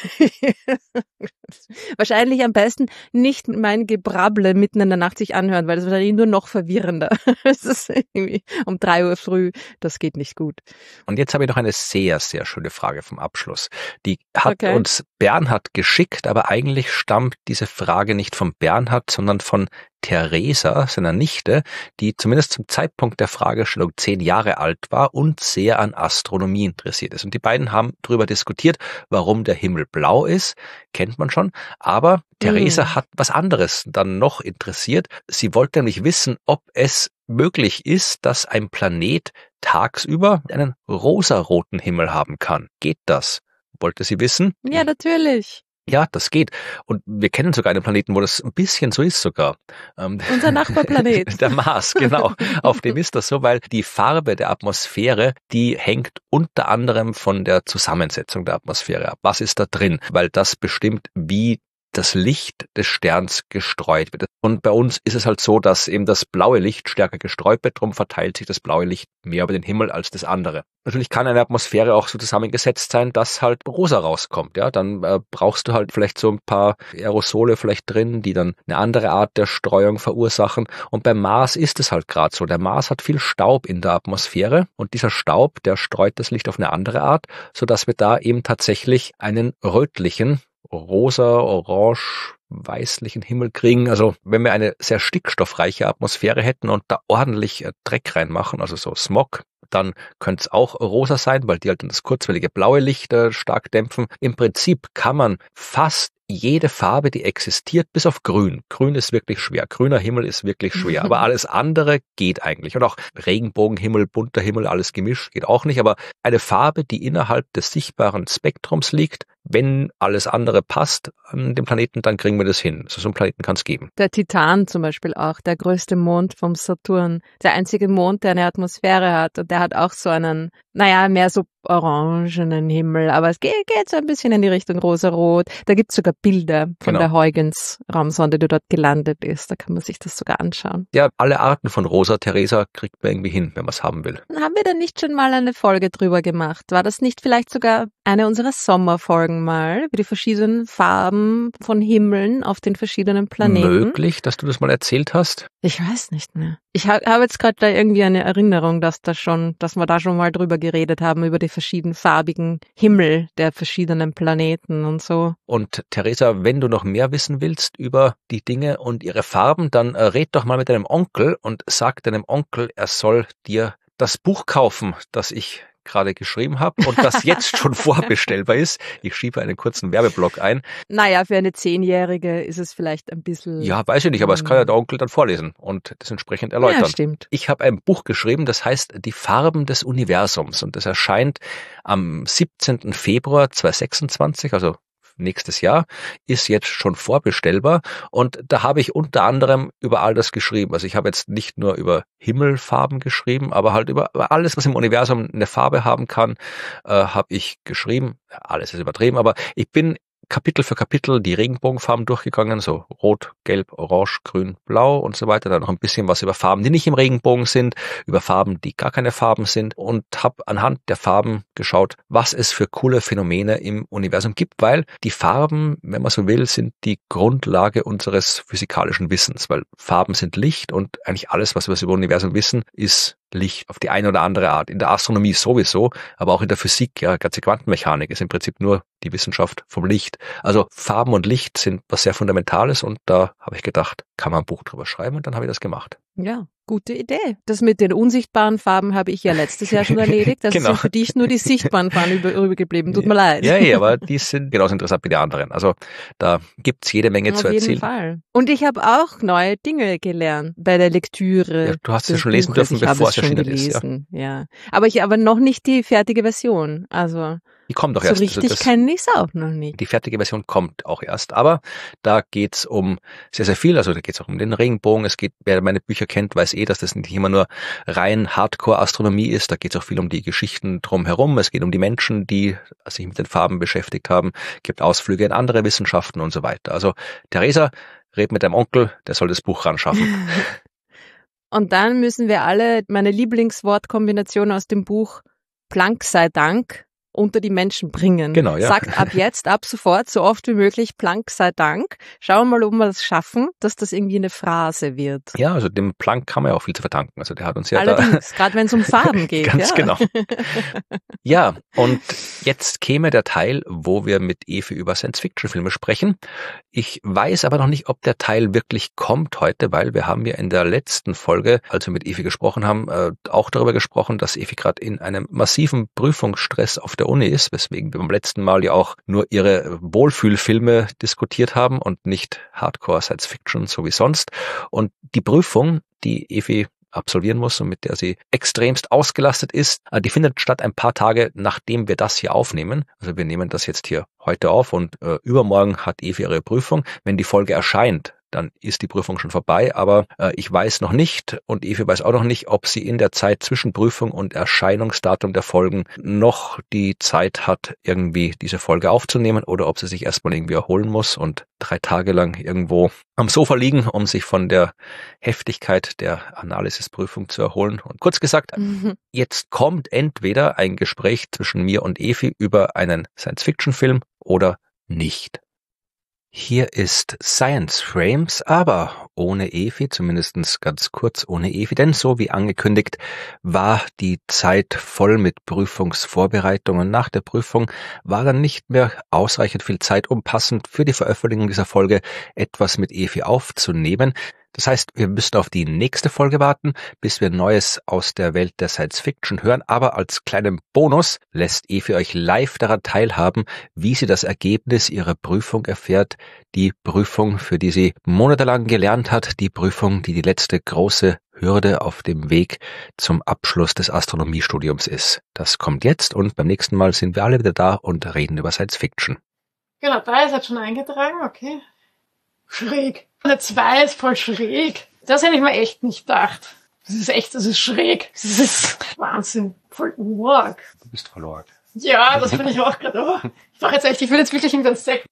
Wahrscheinlich am besten nicht mein Gebrabble mitten in der Nacht sich anhören, weil das ist wahrscheinlich nur noch verwirrender. Es ist irgendwie um 3 Uhr früh, das geht nicht gut. Und jetzt habe ich noch eine sehr, sehr schöne Frage vom Abschluss. Die hat uns Bernhard geschickt, aber eigentlich stammt diese Frage nicht von Bernhard, sondern von Theresa, seiner Nichte, die zumindest zum Zeitpunkt der Fragestellung 10 Jahre alt war und sehr an Astronomie interessiert ist. Und die beiden haben darüber diskutiert, warum der Himmel blau ist, kennt man schon, aber Theresa hat was anderes dann noch interessiert. Sie wollte nämlich wissen, ob es möglich ist, dass ein Planet tagsüber einen rosaroten Himmel haben kann. Geht das? Wollte sie wissen? Ja, natürlich. Ja, das geht. Und wir kennen sogar einen Planeten, wo das ein bisschen so ist sogar. Unser Nachbarplanet. Der Mars, genau. Auf dem ist das so, weil die Farbe der Atmosphäre, die hängt unter anderem von der Zusammensetzung der Atmosphäre ab. Was ist da drin? Weil das bestimmt, wie das Licht des Sterns gestreut wird. Und bei uns ist es halt so, dass eben das blaue Licht stärker gestreut wird, darum verteilt sich das blaue Licht mehr über den Himmel als das andere. Natürlich kann eine Atmosphäre auch so zusammengesetzt sein, dass halt rosa rauskommt. Ja, dann brauchst du halt vielleicht so ein paar Aerosole vielleicht drin, die dann eine andere Art der Streuung verursachen. Und beim Mars ist es halt gerade so. Der Mars hat viel Staub in der Atmosphäre und dieser Staub, der streut das Licht auf eine andere Art, sodass wir da eben tatsächlich einen rötlichen, rosa, orange, weißlichen Himmel kriegen. Also wenn wir eine sehr stickstoffreiche Atmosphäre hätten und da ordentlich Dreck reinmachen, also so Smog, dann könnte es auch rosa sein, weil die halt dann das kurzwellige blaue Licht stark dämpfen. Im Prinzip kann man fast jede Farbe, die existiert, bis auf Grün. Grün ist wirklich schwer. Grüner Himmel ist wirklich schwer. Aber alles andere geht eigentlich. Und auch Regenbogenhimmel, bunter Himmel, alles gemischt, geht auch nicht. Aber eine Farbe, die innerhalb des sichtbaren Spektrums liegt, wenn alles andere passt an dem Planeten, dann kriegen wir das hin. So einen Planeten kann es geben. Der Titan zum Beispiel auch, der größte Mond vom Saturn. Der einzige Mond, der eine Atmosphäre hat. Und der hat auch so einen, mehr so orangenen Himmel. Aber es geht so ein bisschen in die Richtung rosarot. Da gibt's sogar Bilder von der Huygens-Raumsonde, die dort gelandet ist. Da kann man sich das sogar anschauen. Ja, alle Arten von rosa, Theresa, kriegt man irgendwie hin, wenn man es haben will. Haben wir denn nicht schon mal eine Folge drüber gemacht? War das nicht vielleicht sogar eine unserer Sommerfolgen mal, über die verschiedenen Farben von Himmeln auf den verschiedenen Planeten? Möglich, dass du das mal erzählt hast? Ich weiß nicht mehr. Ich habe jetzt gerade da irgendwie eine Erinnerung, dass wir da schon mal drüber geredet haben, über die verschiedenfarbigen Himmel der verschiedenen Planeten und so. Und Theresa, wenn du noch mehr wissen willst über die Dinge und ihre Farben, dann red doch mal mit deinem Onkel und sag deinem Onkel, er soll dir das Buch kaufen, das ich gerade geschrieben habe und das jetzt schon vorbestellbar ist. Ich schiebe einen kurzen Werbeblock ein. Naja, für eine 10-Jährige ist es vielleicht ein bisschen... Ja, weiß ich nicht, aber es kann ja der Onkel dann vorlesen und das entsprechend erläutern. Ja, stimmt. Ich habe ein Buch geschrieben, das heißt Die Farben des Universums und das erscheint am 17. Februar 2026, also nächstes Jahr, ist jetzt schon vorbestellbar und da habe ich unter anderem über all das geschrieben. Also ich habe jetzt nicht nur über Himmelfarben geschrieben, aber halt über alles, was im Universum eine Farbe haben kann, habe ich geschrieben. Alles ist übertrieben, aber ich bin Kapitel für Kapitel die Regenbogenfarben durchgegangen, so Rot, Gelb, Orange, Grün, Blau und so weiter. Dann noch ein bisschen was über Farben, die nicht im Regenbogen sind, über Farben, die gar keine Farben sind und habe anhand der Farben geschaut, was es für coole Phänomene im Universum gibt, weil die Farben, wenn man so will, sind die Grundlage unseres physikalischen Wissens, weil Farben sind Licht und eigentlich alles, was wir über das Universum wissen, ist Licht auf die eine oder andere Art. In der Astronomie sowieso, aber auch in der Physik, ja, ganze Quantenmechanik ist im Prinzip nur die Wissenschaft vom Licht. Also Farben und Licht sind was sehr Fundamentales und da habe ich gedacht, kann man ein Buch drüber schreiben und dann habe ich das gemacht. Ja, gute Idee. Das mit den unsichtbaren Farben habe ich ja letztes Jahr schon erledigt. Das sind für dich nur die sichtbaren Farben übergeblieben. Tut mir leid. Ja, aber die sind genauso interessant wie die anderen. Also da gibt's jede Menge zu erzählen. Auf jeden Fall. Und ich habe auch neue Dinge gelernt bei der Lektüre. Ja, du hast es schon lesen dürfen, bevor es erschienen ist. Ja. Aber noch nicht die fertige Version. Also die kommt doch so erst. richtig kenne ich es auch noch nicht. Die fertige Version kommt auch erst. Aber da geht's um sehr, sehr viel. Also da geht's auch um den Regenbogen. Es geht, wer meine Bücher kennt, weiß dass das nicht immer nur rein Hardcore-Astronomie ist. Da geht's auch viel um die Geschichten drumherum. Es geht um die Menschen, die sich mit den Farben beschäftigt haben. Es gibt Ausflüge in andere Wissenschaften und so weiter. Also Theresa, red mit deinem Onkel, der soll das Buch ranschaffen. Und dann müssen wir alle meine Lieblingswortkombination aus dem Buch Planck sei Dank unter die Menschen bringen. Genau, ja. Sagt ab jetzt, ab sofort, so oft wie möglich, Planck sei Dank. Schauen wir mal, ob wir das schaffen, dass das irgendwie eine Phrase wird. Ja, also dem Planck kann man ja auch viel zu verdanken. Also der hat uns ja allerdings, gerade wenn es um Farben geht. Ganz ja. genau. Ja, und jetzt käme der Teil, wo wir mit Evi über Science-Fiction-Filme sprechen. Ich weiß aber noch nicht, ob der Teil wirklich kommt heute, weil wir haben ja in der letzten Folge, als wir mit Evi gesprochen haben, auch darüber gesprochen, dass Evi gerade in einem massiven Prüfungsstress auf der Uni ist, weswegen wir beim letzten Mal ja auch nur ihre Wohlfühlfilme diskutiert haben und nicht Hardcore-Science-Fiction, so wie sonst. Und die Prüfung, die Evi absolvieren muss und mit der sie extremst ausgelastet ist, die findet statt ein paar Tage, nachdem wir das hier aufnehmen. Also wir nehmen das jetzt hier heute auf und übermorgen hat Evi ihre Prüfung. Wenn die Folge erscheint, dann ist die Prüfung schon vorbei, aber ich weiß noch nicht und Evi weiß auch noch nicht, ob sie in der Zeit zwischen Prüfung und Erscheinungsdatum der Folgen noch die Zeit hat, irgendwie diese Folge aufzunehmen oder ob sie sich erstmal irgendwie erholen muss und 3 Tage lang irgendwo am Sofa liegen, um sich von der Heftigkeit der Analysisprüfung zu erholen. Und kurz gesagt, jetzt kommt entweder ein Gespräch zwischen mir und Evi über einen Science-Fiction-Film oder nicht. Hier ist Science Frames, aber ohne Evi, zumindest ganz kurz ohne Evi, denn so wie angekündigt war die Zeit voll mit Prüfungsvorbereitungen. Nach der Prüfung war dann nicht mehr ausreichend viel Zeit, um passend für die Veröffentlichung dieser Folge etwas mit Evi aufzunehmen. Das heißt, wir müssen auf die nächste Folge warten, bis wir Neues aus der Welt der Science Fiction hören. Aber als kleinen Bonus lässt Evi euch live daran teilhaben, wie sie das Ergebnis ihrer Prüfung erfährt. Die Prüfung, für die sie monatelang gelernt hat. Die Prüfung, die die letzte große Hürde auf dem Weg zum Abschluss des Astronomiestudiums ist. Das kommt jetzt und beim nächsten Mal sind wir alle wieder da und reden über Science Fiction. Genau, 3 ist halt schon eingetragen, okay. Schräg. Eine 2 ist voll schräg. Das hätte ich mir echt nicht gedacht. Das ist schräg. Das ist Wahnsinn. Voll arg. Du bist verloren. Ja, das bin ich auch gerade. Oh, ich dachte jetzt echt, ich will jetzt wirklich irgendein Sekt.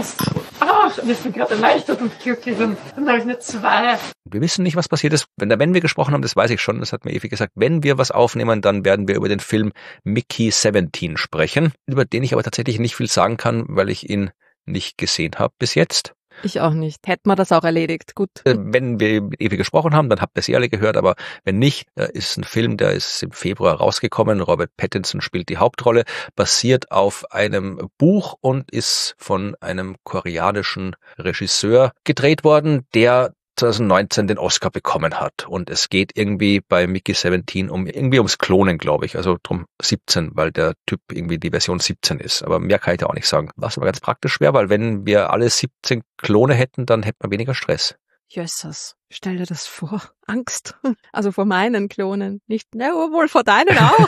Und ich bin gerade erleichtert und glücklich. Und dann habe ich eine 2. Wir wissen nicht, was passiert ist. Wenn wir gesprochen haben, das weiß ich schon, das hat mir Evi gesagt, wenn wir was aufnehmen, dann werden wir über den Film Mickey 17 sprechen, über den ich aber tatsächlich nicht viel sagen kann, weil ich ihn nicht gesehen habe bis jetzt. Ich auch nicht. Hätten wir das auch erledigt. Gut. Wenn wir mit Evi gesprochen haben, dann habt ihr sie alle gehört, aber wenn nicht, ist ein Film, der ist im Februar rausgekommen. Robert Pattinson spielt die Hauptrolle, basiert auf einem Buch und ist von einem koreanischen Regisseur gedreht worden, der 2019 den Oscar bekommen hat. Und es geht irgendwie bei Mickey 17 ums Klonen, glaube ich. Also drum 17, weil der Typ irgendwie die Version 17 ist. Aber mehr kann ich da auch nicht sagen. Was aber ganz praktisch wäre, weil wenn wir alle 17 Klone hätten, dann hätten wir weniger Stress. Jösses, stell dir das vor. Angst. Also vor meinen Klonen. Nicht, na, wohl vor deinen auch.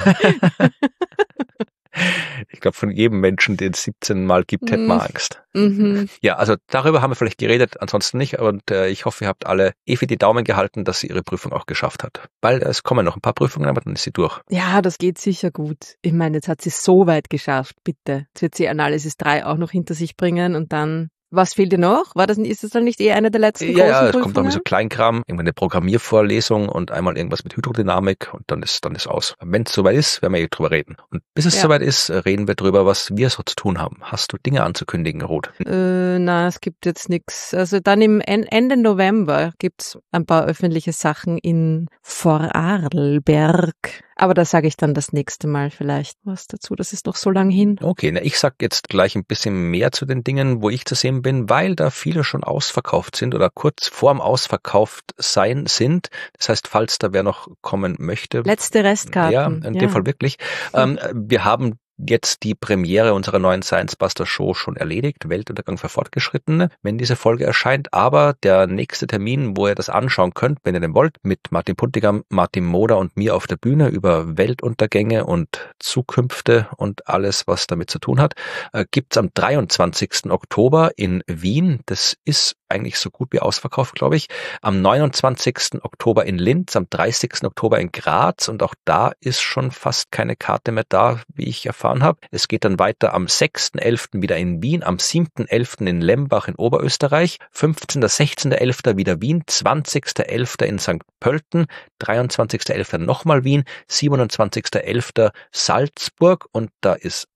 Ich glaube, von jedem Menschen, den es 17 Mal gibt, hätte man Angst. Mhm. Ja, also darüber haben wir vielleicht geredet, ansonsten nicht. Und ich hoffe, ihr habt alle Evi die Daumen gehalten, dass sie ihre Prüfung auch geschafft hat. Weil es kommen noch ein paar Prüfungen, aber dann ist sie durch. Ja, das geht sicher gut. Ich meine, jetzt hat sie es so weit geschafft, bitte. Jetzt wird sie Analysis 3 auch noch hinter sich bringen und dann... Was fehlt dir noch? Ist das dann nicht eine der letzten großen Prüfungen? Ja, es kommt noch so Kleinkram, irgendwann eine Programmiervorlesung und einmal irgendwas mit Hydrodynamik und dann ist aus. Wenn es soweit ist, werden wir drüber reden. Und bis es soweit ist, reden wir drüber, was wir so zu tun haben. Hast du Dinge anzukündigen, Ruth? Na, es gibt jetzt nichts. Also dann im Ende November gibt's ein paar öffentliche Sachen in Vorarlberg. Aber da sage ich dann das nächste Mal vielleicht was dazu. Das ist noch so lang hin. Okay, ich sag jetzt gleich ein bisschen mehr zu den Dingen, wo ich zu sehen bin, weil da viele schon ausverkauft sind oder kurz vorm Ausverkauft sein sind. Das heißt, falls da wer noch kommen möchte. Letzte Restkarten. Ja, in dem Fall wirklich. Wir haben jetzt die Premiere unserer neuen Science Buster Show schon erledigt, Weltuntergang für Fortgeschrittene, wenn diese Folge erscheint. Aber der nächste Termin, wo ihr das anschauen könnt, wenn ihr den wollt, mit Martin Puntigam, Martin Moder und mir auf der Bühne über Weltuntergänge und Zukünfte und alles, was damit zu tun hat, gibt's am 23. Oktober in Wien. Das ist eigentlich so gut wie ausverkauft, glaube ich. Am 29. Oktober in Linz, am 30. Oktober in Graz und auch da ist schon fast keine Karte mehr da, wie ich erfahren habe. Es geht dann weiter am 6.11. wieder in Wien, am 7.11. in Lembach in Oberösterreich, 15. 16.11. wieder Wien, 20.11. in St. Pölten, 23.11. nochmal Wien, 27.11. Salzburg und da ist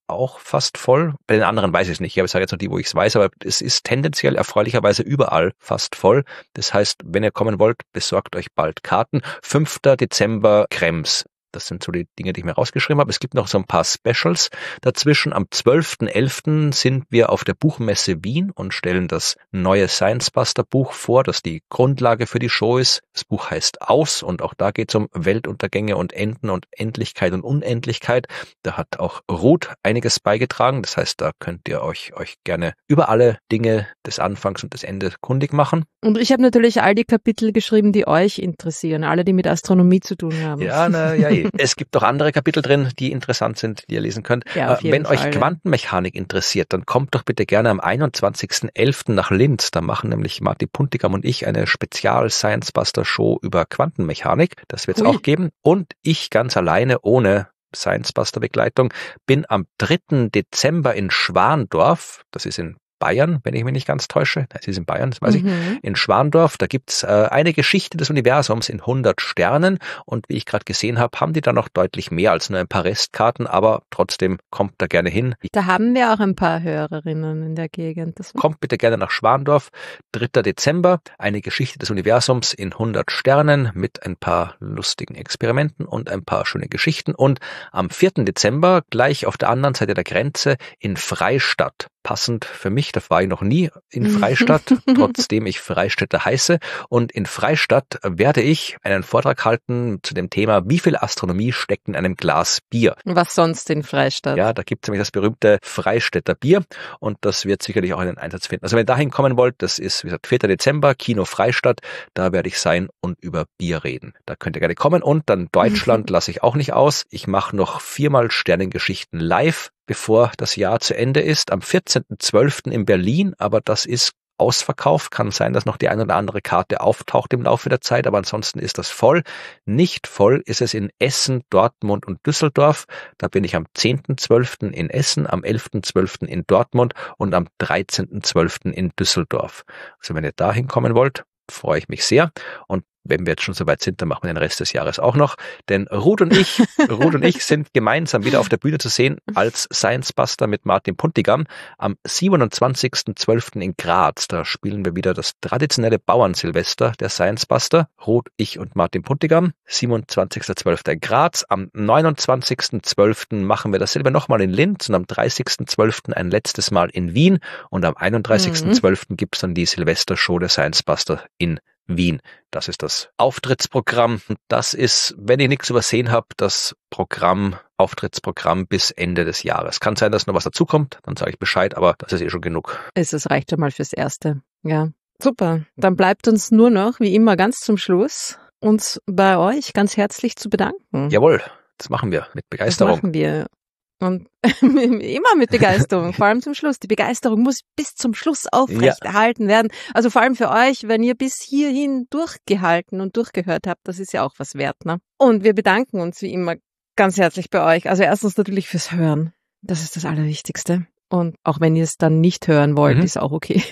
auch fast voll. Bei den anderen weiß ich es nicht. Ich sage jetzt nur die, wo ich es weiß, aber es ist tendenziell erfreulicherweise überall fast voll. Das heißt, wenn ihr kommen wollt, besorgt euch bald Karten. 5. Dezember Krems. Das sind so die Dinge, die ich mir rausgeschrieben habe. Es gibt noch so ein paar Specials dazwischen. Am 12.11. sind wir auf der Buchmesse Wien und stellen das neue Science Buster Buch vor, das die Grundlage für die Show ist. Das Buch heißt Aus und auch da geht es um Weltuntergänge und Enden und Endlichkeit und Unendlichkeit. Da hat auch Ruth einiges beigetragen. Das heißt, da könnt ihr euch gerne über alle Dinge des Anfangs und des Endes kundig machen. Und ich habe natürlich all die Kapitel geschrieben, die euch interessieren, alle, die mit Astronomie zu tun haben. Ja. Es gibt auch andere Kapitel drin, die interessant sind, die ihr lesen könnt. Ja, wenn euch Quantenmechanik interessiert, dann kommt doch bitte gerne am 21.11. nach Linz. Da machen nämlich Martin Puntigam und ich eine Spezial-Science-Buster-Show über Quantenmechanik. Das wird es auch geben. Und ich ganz alleine, ohne Science-Buster-Begleitung, bin am 3. Dezember in Schwandorf. Das ist in Bayern, wenn ich mich nicht ganz täusche. Es ist in Bayern, das weiß ich. In Schwandorf, da gibt's eine Geschichte des Universums in 100 Sternen und wie ich gerade gesehen habe, haben die da noch deutlich mehr als nur ein paar Restkarten, aber trotzdem kommt da gerne hin. Da haben wir auch ein paar Hörerinnen in der Gegend. Kommt bitte gerne nach Schwandorf. 3. Dezember, eine Geschichte des Universums in 100 Sternen mit ein paar lustigen Experimenten und ein paar schöne Geschichten. Und am 4. Dezember, gleich auf der anderen Seite der Grenze, in Freistadt. Passend für mich, da war ich noch nie in Freistadt, trotzdem ich Freistädter heiße. Und in Freistadt werde ich einen Vortrag halten zu dem Thema, wie viel Astronomie steckt in einem Glas Bier. Was sonst in Freistadt? Ja, da gibt es nämlich das berühmte Freistädter Bier und das wird sicherlich auch einen Einsatz finden. Also wenn ihr dahin kommen wollt, das ist, wie gesagt, 4. Dezember, Kino Freistadt, da werde ich sein und über Bier reden. Da könnt ihr gerne kommen und dann Deutschland lasse ich auch nicht aus. Ich mache noch 4-mal Sternengeschichten live, bevor das Jahr zu Ende ist, am 14.12. in Berlin, aber das ist ausverkauft. Kann sein, dass noch die eine oder andere Karte auftaucht im Laufe der Zeit, aber ansonsten ist das voll. Nicht voll ist es in Essen, Dortmund und Düsseldorf. Da bin ich am 10.12. in Essen, am 11.12. in Dortmund und am 13.12. in Düsseldorf. Also wenn ihr da hinkommen wollt, freue ich mich sehr. Und wenn wir jetzt schon soweit sind, dann machen wir den Rest des Jahres auch noch. Denn Ruth und ich sind gemeinsam wieder auf der Bühne zu sehen als Science Buster mit Martin Puntigam am 27.12. in Graz. Da spielen wir wieder das traditionelle Bauernsilvester der Science Buster. Ruth, ich und Martin Puntigam. 27.12. in Graz. Am 29.12. machen wir dasselbe nochmal in Linz und am 30.12. ein letztes Mal in Wien. Und am 31.12. gibt es dann die Silvestershow der Science Buster in Wien. Das ist das Auftrittsprogramm. Das ist, wenn ich nichts übersehen habe, das Auftrittsprogramm bis Ende des Jahres. Kann sein, dass noch was dazukommt, dann sage ich Bescheid, aber das ist schon genug. Es reicht schon mal fürs Erste. Ja, super. Dann bleibt uns nur noch, wie immer, ganz zum Schluss, uns bei euch ganz herzlich zu bedanken. Jawohl, das machen wir mit Begeisterung. Das machen wir. Und immer mit Begeisterung, vor allem zum Schluss. Die Begeisterung muss bis zum Schluss aufrechterhalten werden. Also vor allem für euch, wenn ihr bis hierhin durchgehalten und durchgehört habt, das ist ja auch was wert, ne? Und wir bedanken uns wie immer ganz herzlich bei euch. Also erstens natürlich fürs Hören. Das ist das Allerwichtigste. Und auch wenn ihr es dann nicht hören wollt, ist auch okay.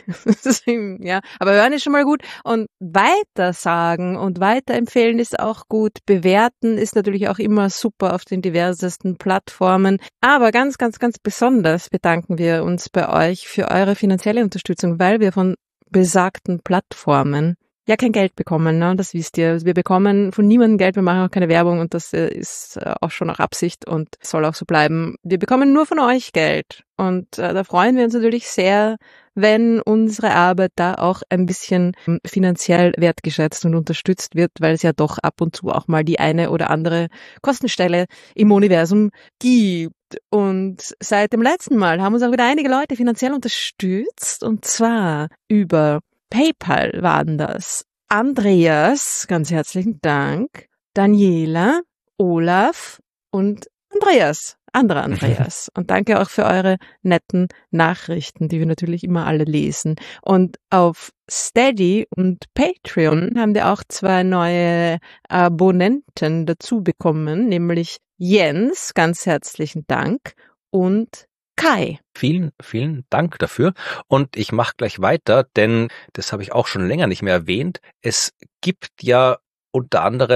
Ja, aber hören ist schon mal gut. Und weitersagen und weiterempfehlen ist auch gut. Bewerten ist natürlich auch immer super auf den diversesten Plattformen. Aber ganz, ganz, ganz besonders bedanken wir uns bei euch für eure finanzielle Unterstützung, weil wir von besagten Plattformen ja kein Geld bekommen, ne? Das wisst ihr. Wir bekommen von niemandem Geld, wir machen auch keine Werbung und das ist auch schon nach Absicht und soll auch so bleiben. Wir bekommen nur von euch Geld und da freuen wir uns natürlich sehr, wenn unsere Arbeit da auch ein bisschen finanziell wertgeschätzt und unterstützt wird, weil es ja doch ab und zu auch mal die eine oder andere Kostenstelle im Universum gibt. Und seit dem letzten Mal haben uns auch wieder einige Leute finanziell unterstützt und zwar über PayPal waren das. Andreas, ganz herzlichen Dank. Daniela, Olaf und Andreas. Anderer Andreas. Und danke auch für eure netten Nachrichten, die wir natürlich immer alle lesen. Und auf Steady und Patreon haben wir auch 2 neue Abonnenten dazu bekommen, nämlich Jens, ganz herzlichen Dank, und Kai. Vielen, vielen Dank dafür. Und ich mache gleich weiter, denn das habe ich auch schon länger nicht mehr erwähnt. Es gibt ja unter anderem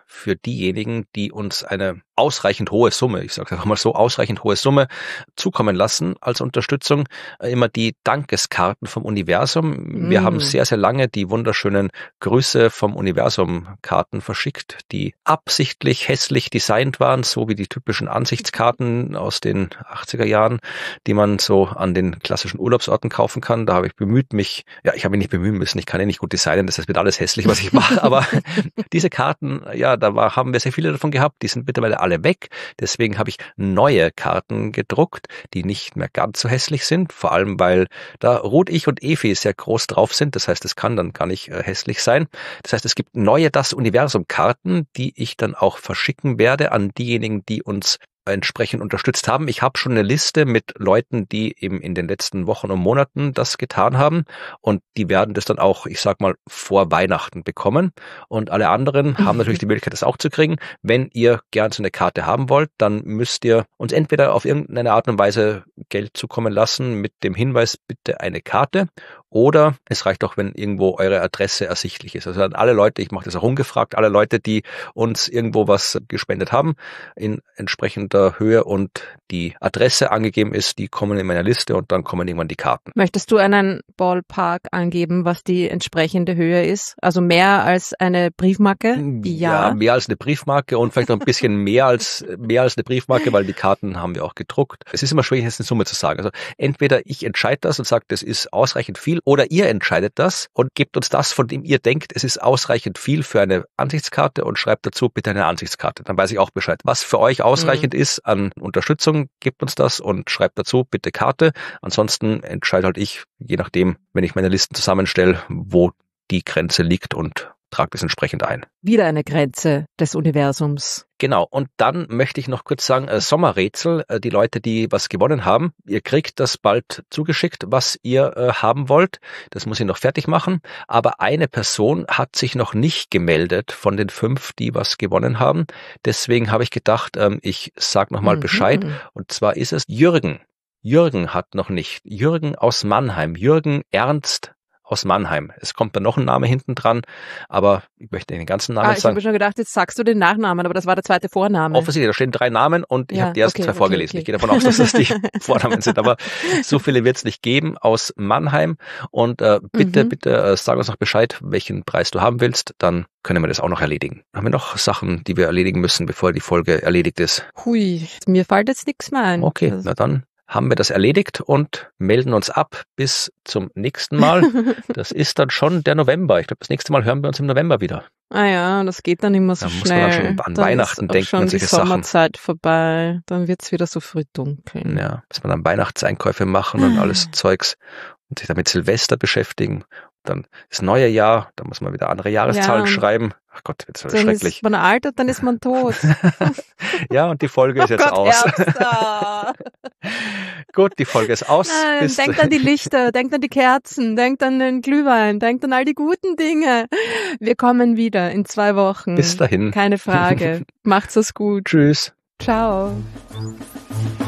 für diejenigen, die uns eine ausreichend hohe Summe, ich sage einfach mal so, ausreichend hohe Summe zukommen lassen als Unterstützung, immer die Dankeskarten vom Universum. Wir haben sehr, sehr lange die wunderschönen Grüße vom Universum-Karten verschickt, die absichtlich hässlich designt waren, so wie die typischen Ansichtskarten aus den 80er Jahren, die man so an den klassischen Urlaubsorten kaufen kann. Da habe ich mich nicht bemühen müssen, ich kann ja nicht gut designen, das wird alles hässlich, was ich mache, aber diese Karten, ja, haben wir sehr viele davon gehabt, die sind mittlerweile alle weg. Deswegen habe ich neue Karten gedruckt, die nicht mehr ganz so hässlich sind, vor allem weil da Ruth, ich und Evi sehr groß drauf sind. Das heißt, es kann dann gar nicht hässlich sein. Das heißt, es gibt neue Das-Universum-Karten, die ich dann auch verschicken werde an diejenigen, die uns entsprechend unterstützt haben. Ich habe schon eine Liste mit Leuten, die eben in den letzten Wochen und Monaten das getan haben und die werden das dann auch, ich sag mal, vor Weihnachten bekommen und alle anderen haben natürlich die Möglichkeit, das auch zu kriegen. Wenn ihr gern so eine Karte haben wollt, dann müsst ihr uns entweder auf irgendeine Art und Weise Geld zukommen lassen mit dem Hinweis, bitte eine Karte, oder es reicht auch, wenn irgendwo eure Adresse ersichtlich ist. Also an alle Leute, ich mache das auch ungefragt, alle Leute, die uns irgendwo was gespendet haben, in entsprechender Höhe und die Adresse angegeben ist, die kommen in meiner Liste und dann kommen irgendwann die Karten. Möchtest du einen Ballpark angeben, was die entsprechende Höhe ist? Also mehr als eine Briefmarke? Ja, mehr als eine Briefmarke und vielleicht noch ein bisschen mehr als eine Briefmarke, weil die Karten haben wir auch gedruckt. Es ist immer schwierig, jetzt eine Summe zu sagen. Also entweder ich entscheide das und sage, das ist ausreichend viel, oder ihr entscheidet das und gebt uns das, von dem ihr denkt, es ist ausreichend viel für eine Ansichtskarte und schreibt dazu bitte eine Ansichtskarte. Dann weiß ich auch Bescheid. Was für euch ausreichend ist an Unterstützung, gebt uns das und schreibt dazu bitte Karte. Ansonsten entscheide halt ich, je nachdem, wenn ich meine Listen zusammenstelle, wo die Grenze liegt und trage das entsprechend ein. Wieder eine Grenze des Universums. Genau, und dann möchte ich noch kurz sagen, Sommerrätsel, die Leute, die was gewonnen haben, ihr kriegt das bald zugeschickt, was ihr haben wollt. Das muss ich noch fertig machen, aber eine Person hat sich noch nicht gemeldet von den 5, die was gewonnen haben. Deswegen habe ich gedacht, ich sage nochmal Bescheid, und zwar ist es Jürgen. Jürgen hat noch nicht. Jürgen aus Mannheim. Jürgen Ernst aus Mannheim. Es kommt dann noch ein Name hinten dran, aber ich möchte den ganzen Namen sagen. Ich habe schon gedacht, jetzt sagst du den Nachnamen, aber das war der zweite Vorname. Offensichtlich, da stehen 3 Namen und ich habe die ersten 2 vorgelesen. Ich gehe davon aus, dass das die Vornamen sind, aber so viele wird es nicht geben aus Mannheim. Und bitte sag uns noch Bescheid, welchen Preis du haben willst, dann können wir das auch noch erledigen. Haben wir noch Sachen, die wir erledigen müssen, bevor die Folge erledigt ist? Hui, mir fällt jetzt nichts mehr ein. Okay, na dann haben wir das erledigt und melden uns ab bis zum nächsten Mal. Das ist dann schon der November. Ich glaube, das nächste Mal hören wir uns im November wieder. Ah ja, das geht dann immer so schnell. Da muss man dann schon an Weihnachten denken. Schon die Sommerzeit vorbei. Dann wird's wieder so früh dunkel. Ja, muss man dann Weihnachtseinkäufe machen und alles Zeugs und sich damit Silvester beschäftigen. Dann das neue Jahr, da muss man wieder andere Jahreszahlen schreiben. Ach Gott, wird's dann schrecklich. Ist man alt und dann ist man tot. Ja, und die Folge ist jetzt aus. Gut, die Folge ist aus. Denkt an die Lichter, denkt an die Kerzen, denkt an den Glühwein, denkt an all die guten Dinge. Wir kommen wieder in 2 Wochen. Bis dahin. Keine Frage. Macht's es gut. Tschüss. Ciao.